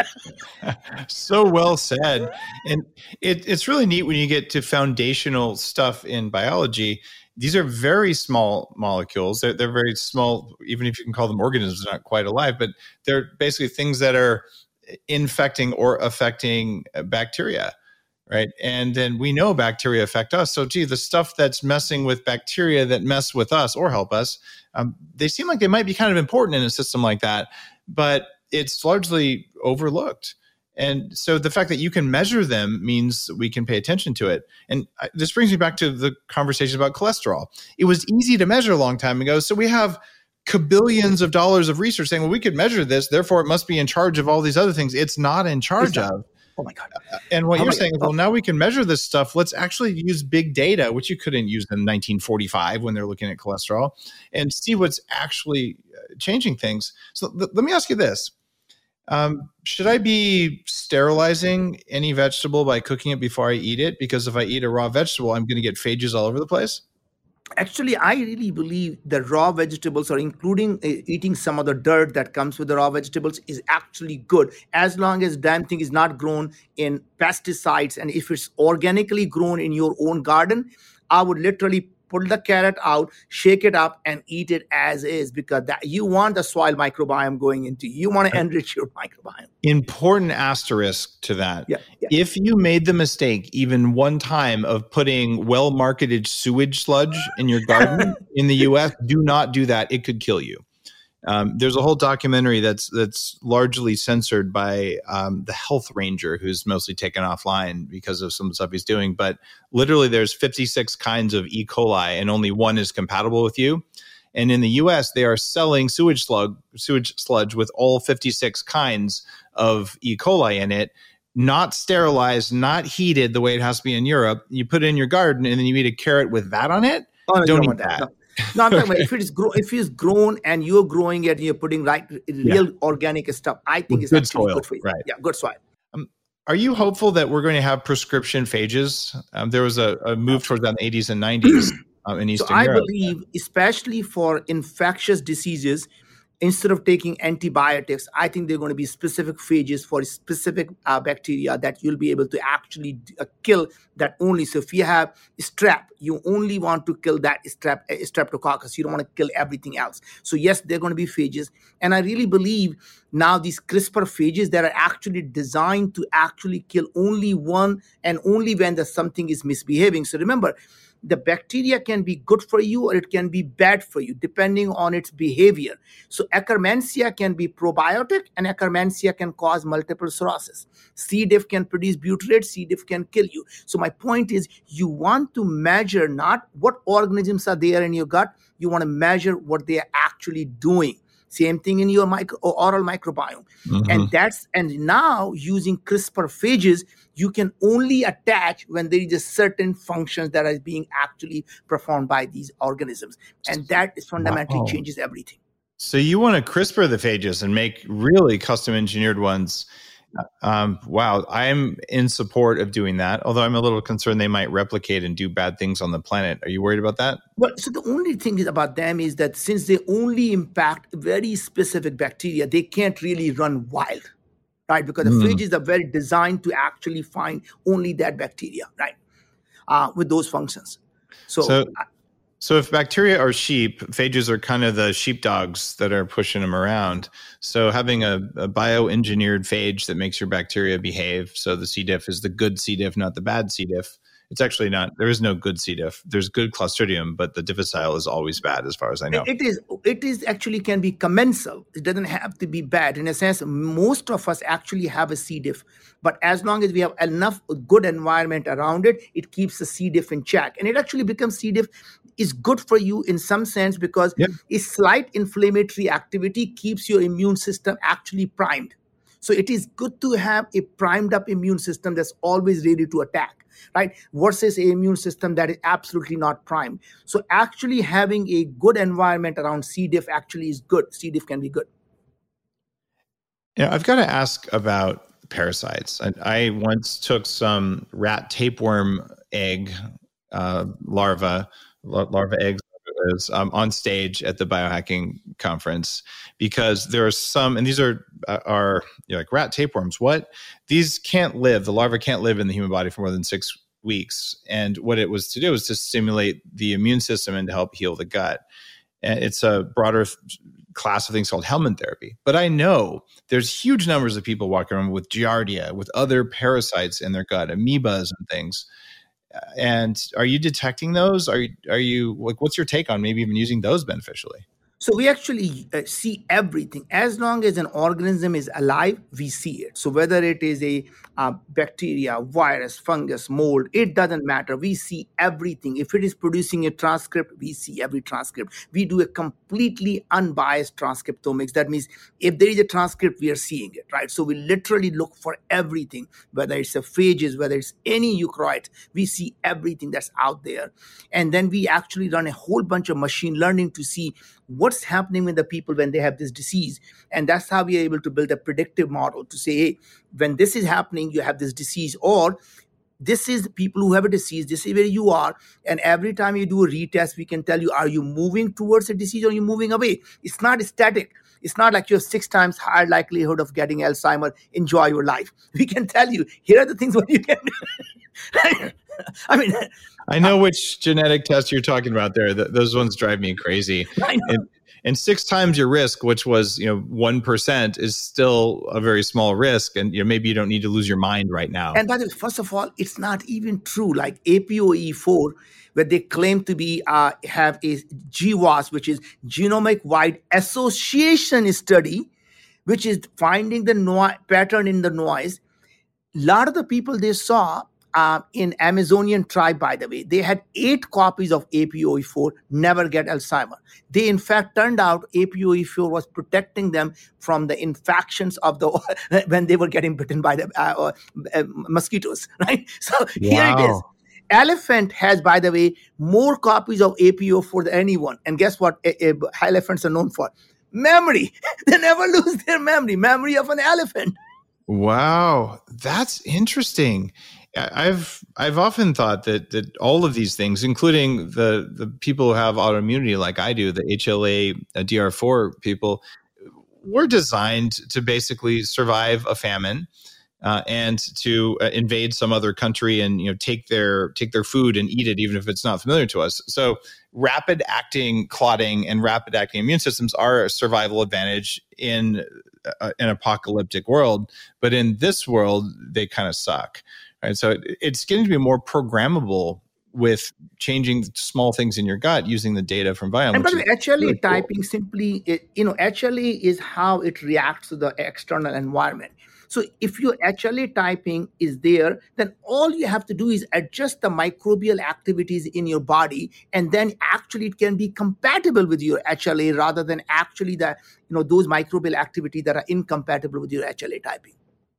So well said. And it, it's really neat when you get to foundational stuff in biology. these are very small molecules. They're, they're very small, even if you can call them organisms, they're not quite alive, but they're basically things that are infecting or affecting bacteria, right? And then we know bacteria affect us. So gee, the stuff that's messing with bacteria that mess with us or help us, um, they seem like they might be kind of important in a system like that, but it's largely overlooked. And so the fact that you can measure them means we can pay attention to it. And this brings me back to the conversation about cholesterol. It was easy to measure a long time ago. So we have kabillions of dollars of research saying, well, we could measure this, therefore it must be in charge of all these other things. It's not in charge of. Oh my God. And what oh you're saying God. is, well, now we can measure this stuff. Let's actually use big data, which you couldn't use in nineteen forty-five when they're looking at cholesterol, and see what's actually changing things. So th- let me ask you this. Um, should I be sterilizing any vegetable by cooking it before I eat it? Because if I eat a raw vegetable, I'm going to get phages all over the place. Actually, I really believe the raw vegetables, or including uh, eating some of the dirt that comes with the raw vegetables, is actually good as long as damn thing is not grown in pesticides. And if it's organically grown in your own garden, I would literally pull the carrot out, shake it up, and eat it as is, because that you want the soil microbiome going into you. You want to enrich your microbiome. Important asterisk to that. Yeah, yeah. If you made the mistake even one time of putting well-marketed sewage sludge in your garden in the U S, do not do that. It could kill you. Um, there's a whole documentary that's that's largely censored by um, the health ranger, who's mostly taken offline because of some stuff he's doing. But literally, there's fifty-six kinds of E. coli, and only one is compatible with you. And in the U S, they are selling sewage slug, sewage sludge with all fifty-six kinds of E. coli in it, not sterilized, not heated the way it has to be in Europe. You put it in your garden, and then you eat a carrot with that on it. Oh, no, don't you eat that. No. No, I'm talking about if it is grow, if it's grown and you're growing it and you're putting right real Yeah. organic stuff, I think With it's good actually soil, good for you. right. Yeah, good soil. Um, are you hopeful that we're going to have prescription phages? Um, there was a, a move towards that in the eighties and nineties um, in Eastern So I Europe. believe, especially for infectious diseases, instead of taking antibiotics, I think they're going to be specific phages for specific uh, bacteria that you'll be able to actually uh, kill that only. So if you have strep, you only want to kill that strep, uh, streptococcus. You don't want to kill everything else. So yes, they're going to be phages. And I really believe now these CRISPR phages that are actually designed to actually kill only one and only when the something is misbehaving. So remember, the bacteria can be good for you or it can be bad for you, depending on its behavior. So Akkermansia can be probiotic, and Akkermansia can cause multiple cirrhosis. C. diff can produce butyrate, C. diff can kill you. So my point is, you want to measure not what organisms are there in your gut, you want to measure what they are actually doing. Same thing in your micro, oral microbiome. Mm-hmm. And that's and now using CRISPR phages, you can only attach when there is a certain functions that are being actually performed by these organisms. And that is fundamentally wow. changes everything. So you want to CRISPR the phages and make really custom engineered ones. Um, wow, I'm in support of doing that, although I'm a little concerned they might replicate and do bad things on the planet. Are you worried about that? Well, so the only thing is about them is that since they only impact very specific bacteria, they can't really run wild, right? Because the mm. phages are very designed to actually find only that bacteria, right? Uh, with those functions. So, so, I, so if bacteria are sheep, phages are kind of the sheepdogs that are pushing them around. So having a, a bioengineered phage that makes your bacteria behave, so the C. diff is the good C. diff, not the bad C. diff. It's actually not. There is no good C. diff. There's good Clostridium, but the difficile is always bad, as far as I know. It is. It is actually can be commensal. It doesn't have to be bad. In a sense, most of us actually have a C. diff, but as long as we have enough good environment around it, it keeps the C. diff in check, and it actually becomes C. diff is good for you in some sense because yep. a slight inflammatory activity keeps your immune system actually primed. So it is good to have a primed up immune system that's always ready to attack, right? Versus an immune system that is absolutely not primed. So actually having a good environment around C. diff actually is good. C. diff can be good. Yeah, I've got to ask about parasites. I, I once took some rat tapeworm egg uh, larva, larva eggs, is um, on stage at the biohacking conference because there are some, and these are are you know, like rat tapeworms. What these can't live. The larva can't live in the human body for more than six weeks. And what it was to do was to stimulate the immune system and to help heal the gut. And it's a broader class of things called Hellman therapy. But I know there's huge numbers of people walking around with Giardia, with other parasites in their gut, amoebas and things. And are you detecting those? Are you, are you like, what's your take on maybe even using those beneficially? So we actually uh, see everything. As long as an organism is alive, we see it. So whether it is a uh, bacteria, virus, fungus, mold, it doesn't matter. We see everything. If it is producing a transcript, we see every transcript. We do a completely unbiased transcriptomics. That means if there is a transcript, we are seeing it, right? So we literally look for everything, whether it's a phages, whether it's any eukaryote, we see everything that's out there. And then we actually run a whole bunch of machine learning to see what's happening with the people when they have this disease. And that's how we are able to build a predictive model to say, hey, when this is happening, you have this disease, or this is people who have a disease, this is where you are. And every time you do a retest, we can tell you, are you moving towards a disease or are you moving away? It's not static. It's not like you have six times higher likelihood of getting Alzheimer's. Enjoy your life. We can tell you, here are the things what you can do. I mean, I know which genetic test you're talking about there. Th- those ones drive me crazy. And, and six times your risk, which was, you know, one percent, is still a very small risk. And, you know, maybe you don't need to lose your mind right now. And by the way, first of all, it's not even true. Like A P O E four, where they claim to be uh, have a G W A S, which is genomic-wide association study, which is finding the no- pattern in the noise. A lot of the people they saw Uh, in Amazonian tribe, by the way, they had eight copies of A P O E four, never get Alzheimer. They, in fact, turned out A P O E four was protecting them from the infections of the when they were getting bitten by the uh, uh, mosquitoes, right? So wow. Here it is. Elephant has, by the way, more copies of A P O E four than anyone. And guess what uh, uh, elephants are known for? Memory. They never lose their memory. Memory of an elephant. Wow, that's interesting. I've I've often thought that that all of these things, including the the people who have autoimmunity like I do, the H L A D R four people, were designed to basically survive a famine uh, and to uh, invade some other country and, you know, take their take their food and eat it, even if it's not familiar to us. So rapid acting clotting and rapid acting immune systems are a survival advantage in uh, an apocalyptic world, but in this world they kind of suck. Right, so it, it's getting to be more programmable with changing small things in your gut using the data from Viome. And by the way, H L A really typing cool. simply, it, you know, H L A is how it reacts to the external environment. So if your H L A typing is there, then all you have to do is adjust the microbial activities in your body, and then actually it can be compatible with your H L A rather than actually the, you know, those microbial activities that are incompatible with your H L A typing.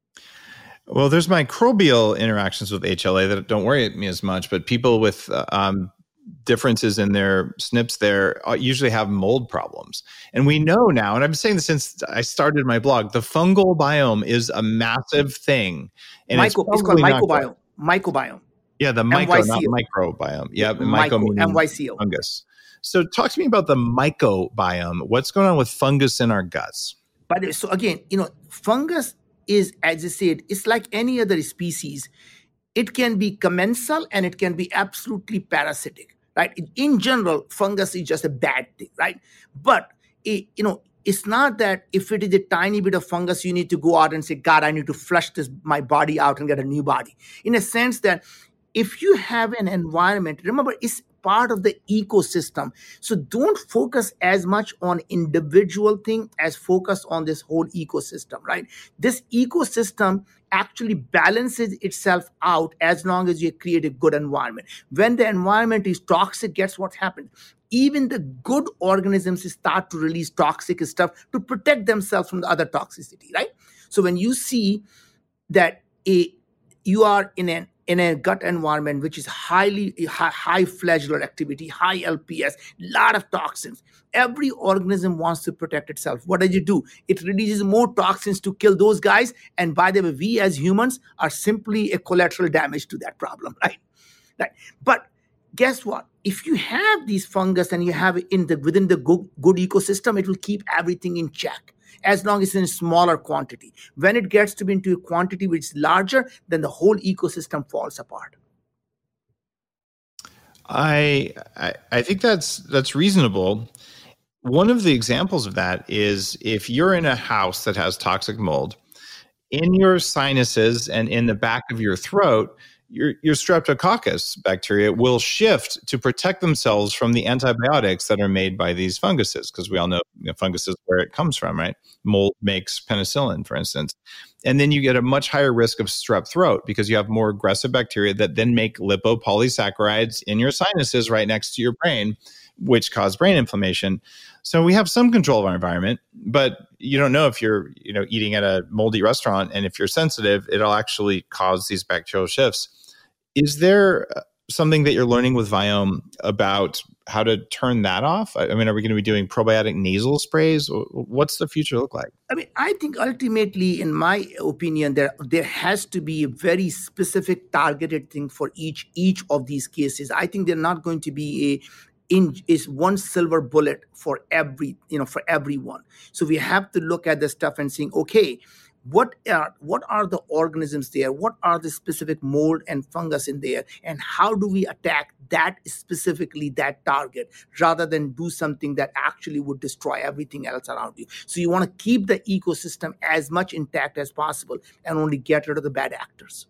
Well, there's microbial interactions with H L A that don't worry me as much, but people with uh, um, differences in their S N Ps there uh, usually have mold problems. And we know now, and I've been saying this since I started my blog, the fungal biome is a massive thing. And Myco, it's, it's called mycobiome. Mycobiome. Yeah, the myco, not microbiome. Yeah, myco, myco M Y C O. Fungus. So talk to me about the mycobiome. What's going on with fungus in our guts? By the way, so again, you know, fungus is, as I said, it's like any other species. It can be commensal and it can be absolutely parasitic, right? In general, fungus is just a bad thing, right? But, it, you know, it's not that if it is a tiny bit of fungus, you need to go out and say, God, I need to flush this my body out and get a new body. In a sense that if you have an environment, remember, it's part of the ecosystem. So don't focus as much on individual thing as focus on this whole ecosystem, right? This ecosystem actually balances itself out as long as you create a good environment. When the environment is toxic, guess what happens? Even the good organisms start to release toxic stuff to protect themselves from the other toxicity, right? So when you see that a you are in an in a gut environment which is highly high, high flagellar activity, high L P S, lot of toxins. Every organism wants to protect itself. What does it do? It releases more toxins to kill those guys. And by the way, we as humans are simply a collateral damage to that problem, right? Right. But guess what? If you have these fungus and you have it in the within the good, good ecosystem, it will keep everything in check. As long as it's in a smaller quantity. When it gets to be into a quantity which is larger, then the whole ecosystem falls apart. I, I I think that's that's reasonable. One of the examples of that is if you're in a house that has toxic mold, in your sinuses and in the back of your throat, your, your streptococcus bacteria will shift to protect themselves from the antibiotics that are made by these funguses, because we all know, you know fungus is where it comes from, right? Mold makes penicillin, for instance. And then you get a much higher risk of strep throat because you have more aggressive bacteria that then make lipopolysaccharides in your sinuses right next to your brain, which cause brain inflammation. So we have some control of our environment, but you don't know if you're, you know, eating at a moldy restaurant, and if you're sensitive, it'll actually cause these bacterial shifts. Is there something that you're learning with Viome about how to turn that off? I mean, are we going to be doing probiotic nasal sprays? What's the future look like? I mean, I think ultimately, in my opinion, there there has to be a very specific targeted thing for each each of these cases. I think they're not going to be a in is one silver bullet for every, you know, for everyone. So we have to look at the stuff and saying, okay, what are what are the organisms there? What are the specific mold and fungus in there? And how do we attack that specifically, that target, rather than do something that actually would destroy everything else around you? So you want to keep the ecosystem as much intact as possible and only get rid of the bad actors.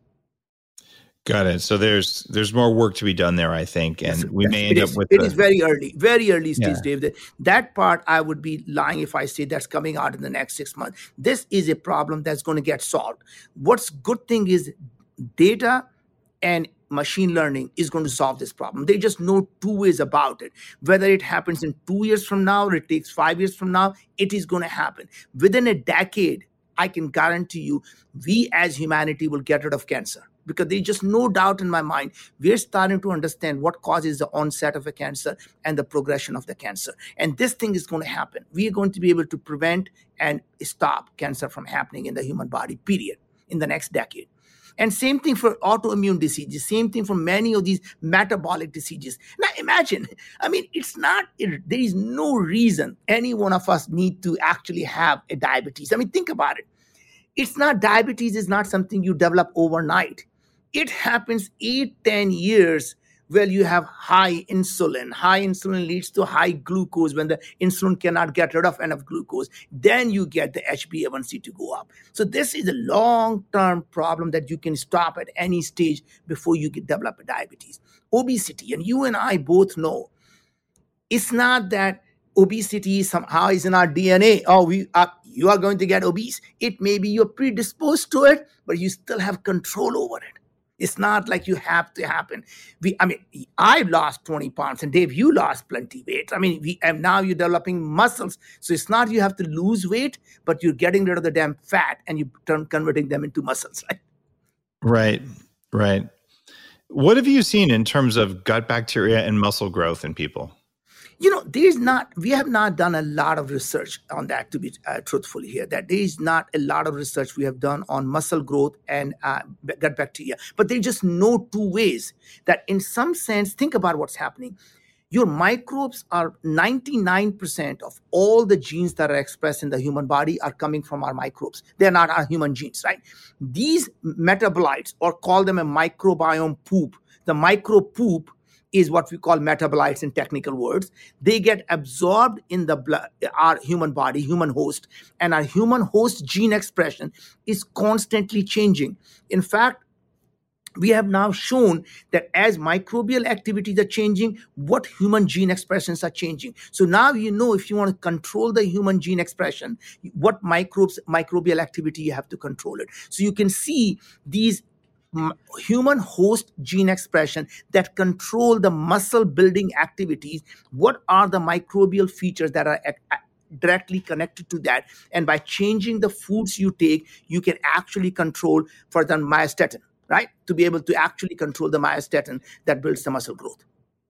Got it. So there's there's more work to be done there, I think, and Yes, we yes, may it end is, up with it the, is very early, very early stage, Yeah. Dave. That, that part I would be lying if I say that's coming out in the next six months. This is a problem that's going to get solved. What's good thing is data and machine learning is going to solve this problem. They just know two ways about it. Whether it happens in two years from now or it takes five years from now, it is going to happen. Within a decade, I can guarantee you, we as humanity will get rid of cancer. Because there's just no doubt in my mind, we're starting to understand what causes the onset of a cancer and the progression of the cancer. And this thing is going to happen. We are going to be able to prevent and stop cancer from happening in the human body, period, in the next decade. And same thing for autoimmune diseases, same thing for many of these metabolic diseases. Now imagine, I mean, it's not, it, there is no reason any one of us need to actually have a diabetes. I mean, think about it. It's not, diabetes is not something you develop overnight. It happens eight, ten years where you have high insulin. High insulin leads to high glucose when the insulin cannot get rid of enough glucose. Then you get the H b A one C to go up. So this is a long-term problem that you can stop at any stage before you get, develop a diabetes. Obesity, and you and I both know, it's not that obesity somehow is in our D N A. Oh, we are, you are going to get obese. It may be you're predisposed to it, but you still have control over it. It's not like you have to happen. We, I mean, I lost twenty pounds, and Dave, you lost plenty weight. I mean, we, and now you're developing muscles. So it's not you have to lose weight, but you're getting rid of the damn fat and you turn converting them into muscles, right? Right, right. What have you seen in terms of gut bacteria and muscle growth in people? You know, there's not, we have not done a lot of research on that, to be uh, truthful here, that there is not a lot of research we have done on muscle growth and uh, gut bacteria. But they just know two ways that in some sense, think about what's happening. Your microbes are ninety-nine percent of all the genes that are expressed in the human body are coming from our microbes. They're not our human genes, right? These metabolites, or call them a microbiome poop, the micro poop is what we call metabolites in technical words. They get absorbed in the blood, our human body, human host, and our human host gene expression is constantly changing. In fact, we have now shown that as microbial activities are changing, what human gene expressions are changing. So now you know, if you want to control the human gene expression, what microbes, microbial activity you have to control it. So you can see these human host gene expression that control the muscle building activities. What are the microbial features that are at, at directly connected to that? And by changing the foods you take, you can actually control for the myostatin, right? To be able to actually control the myostatin that builds the muscle growth.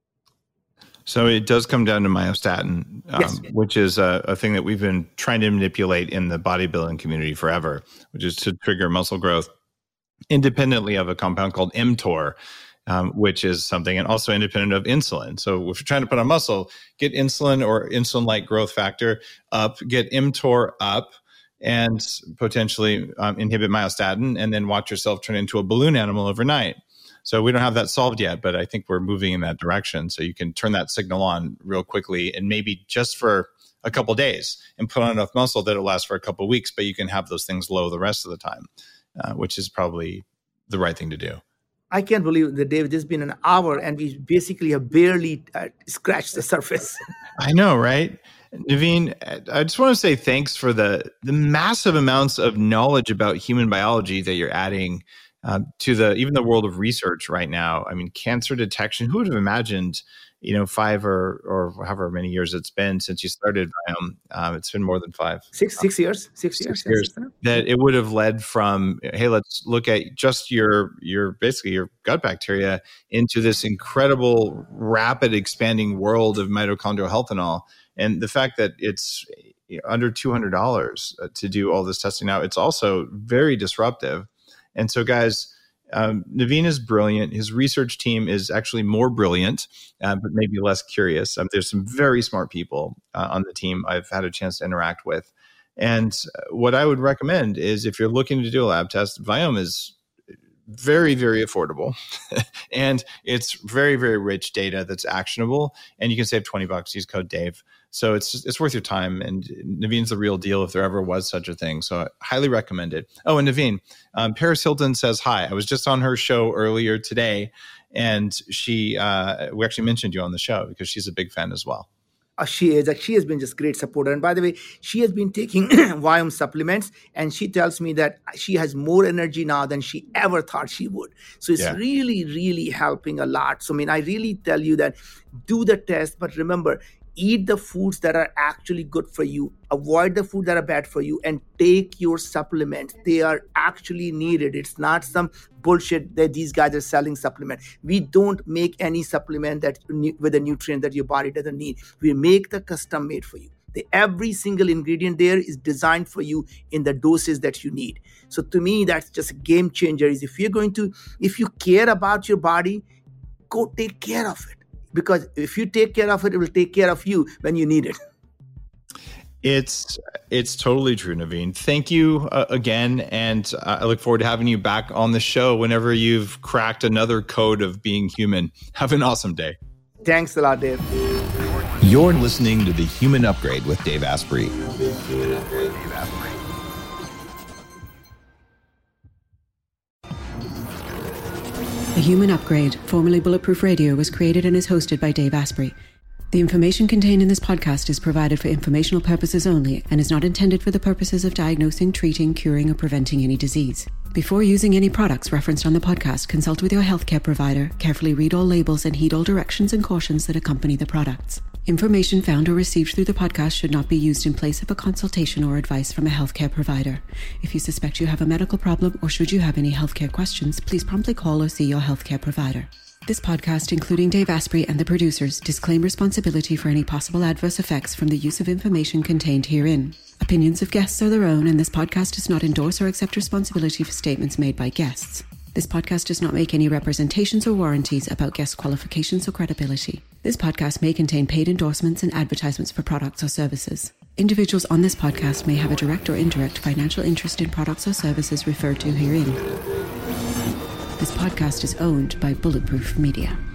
So it does come down to myostatin, um, Yes. which is a, a thing that we've been trying to manipulate in the bodybuilding community forever, which is to trigger muscle growth independently of a compound called mTOR, um, which is something, and also independent of insulin. So if you're trying to put on muscle, get insulin or insulin-like growth factor up, get mTOR up, and potentially um, inhibit myostatin, and then watch yourself turn into a balloon animal overnight. So we don't have that solved yet, but I think we're moving in that direction. So you can turn that signal on real quickly and maybe just for a couple of days and put on enough muscle that it'll last for a couple of weeks, but you can have those things low the rest of the time, uh, which is probably the right thing to do. I can't believe that, Dave, it's been an hour and we basically have barely uh, scratched the surface. I know, right? Naveen, I just want to say thanks for the the massive amounts of knowledge about human biology that you're adding uh, to the even the world of research right now. I mean, cancer detection. Who would have imagined, you know, five or or however many years it's been since you started Viome? Um, it's been more than five. Six six years. Six, six years. years. That it would have led from, hey, let's look at just your your basically your gut bacteria into this incredible, rapid expanding world of mitochondrial health and all. And the fact that it's under two hundred dollars to do all this testing now, it's also very disruptive. And so, guys, um, Naveen is brilliant. His research team is actually more brilliant, uh, but maybe less curious. Um, there's some very smart people uh, on the team I've had a chance to interact with. And what I would recommend is if you're looking to do a lab test, Viome is very, very affordable. And it's very, very rich data that's actionable. And you can save twenty bucks. Use code Dave. So it's just, it's worth your time. And Naveen's the real deal if there ever was such a thing. So I highly recommend it. Oh, and Naveen, um, Paris Hilton says hi. I was just on her show earlier today. And she, uh, we actually mentioned you on the show because she's a big fan as well. Uh, she is. Like, she has been just great supporter. And by the way, she has been taking Viome supplements, and she tells me that she has more energy now than she ever thought she would. So it's yeah. really, really helping a lot. So, I mean, I really tell you that do the test, but remember, eat the foods that are actually good for you, avoid the food that are bad for you, and take your supplements. They are actually needed. It's not some bullshit that these guys are selling supplement. We don't make any supplement that with a nutrient that your body doesn't need. We make the custom made for you. The, every single ingredient there is designed for you in the doses that you need. So to me, that's just a game changer. Is if you're going to, if you care about your body, go take care of it. Because if you take care of it, it will take care of you when you need it. It's it's totally true, Naveen. Thank you uh, again. And uh, I look forward to having you back on the show whenever you've cracked another code of being human. Have an awesome day. Thanks a lot, Dave. You're listening to The Human Upgrade with Dave Asprey. The Human Upgrade, formerly Bulletproof Radio, was created and is hosted by Dave Asprey. The information contained in this podcast is provided for informational purposes only and is not intended for the purposes of diagnosing, treating, curing, or preventing any disease. Before using any products referenced on the podcast, consult with your healthcare provider, carefully read all labels, and heed all directions and cautions that accompany the products. Information found or received through the podcast should not be used in place of a consultation or advice from a healthcare provider. If you suspect you have a medical problem or should you have any healthcare questions, please promptly call or see your healthcare provider. This podcast, including Dave Asprey and the producers, disclaim responsibility for any possible adverse effects from the use of information contained herein. Opinions of guests are their own, and this podcast does not endorse or accept responsibility for statements made by guests. This podcast does not make any representations or warranties about guest qualifications or credibility. This podcast may contain paid endorsements and advertisements for products or services. Individuals on this podcast may have a direct or indirect financial interest in products or services referred to herein. This podcast is owned by Bulletproof Media.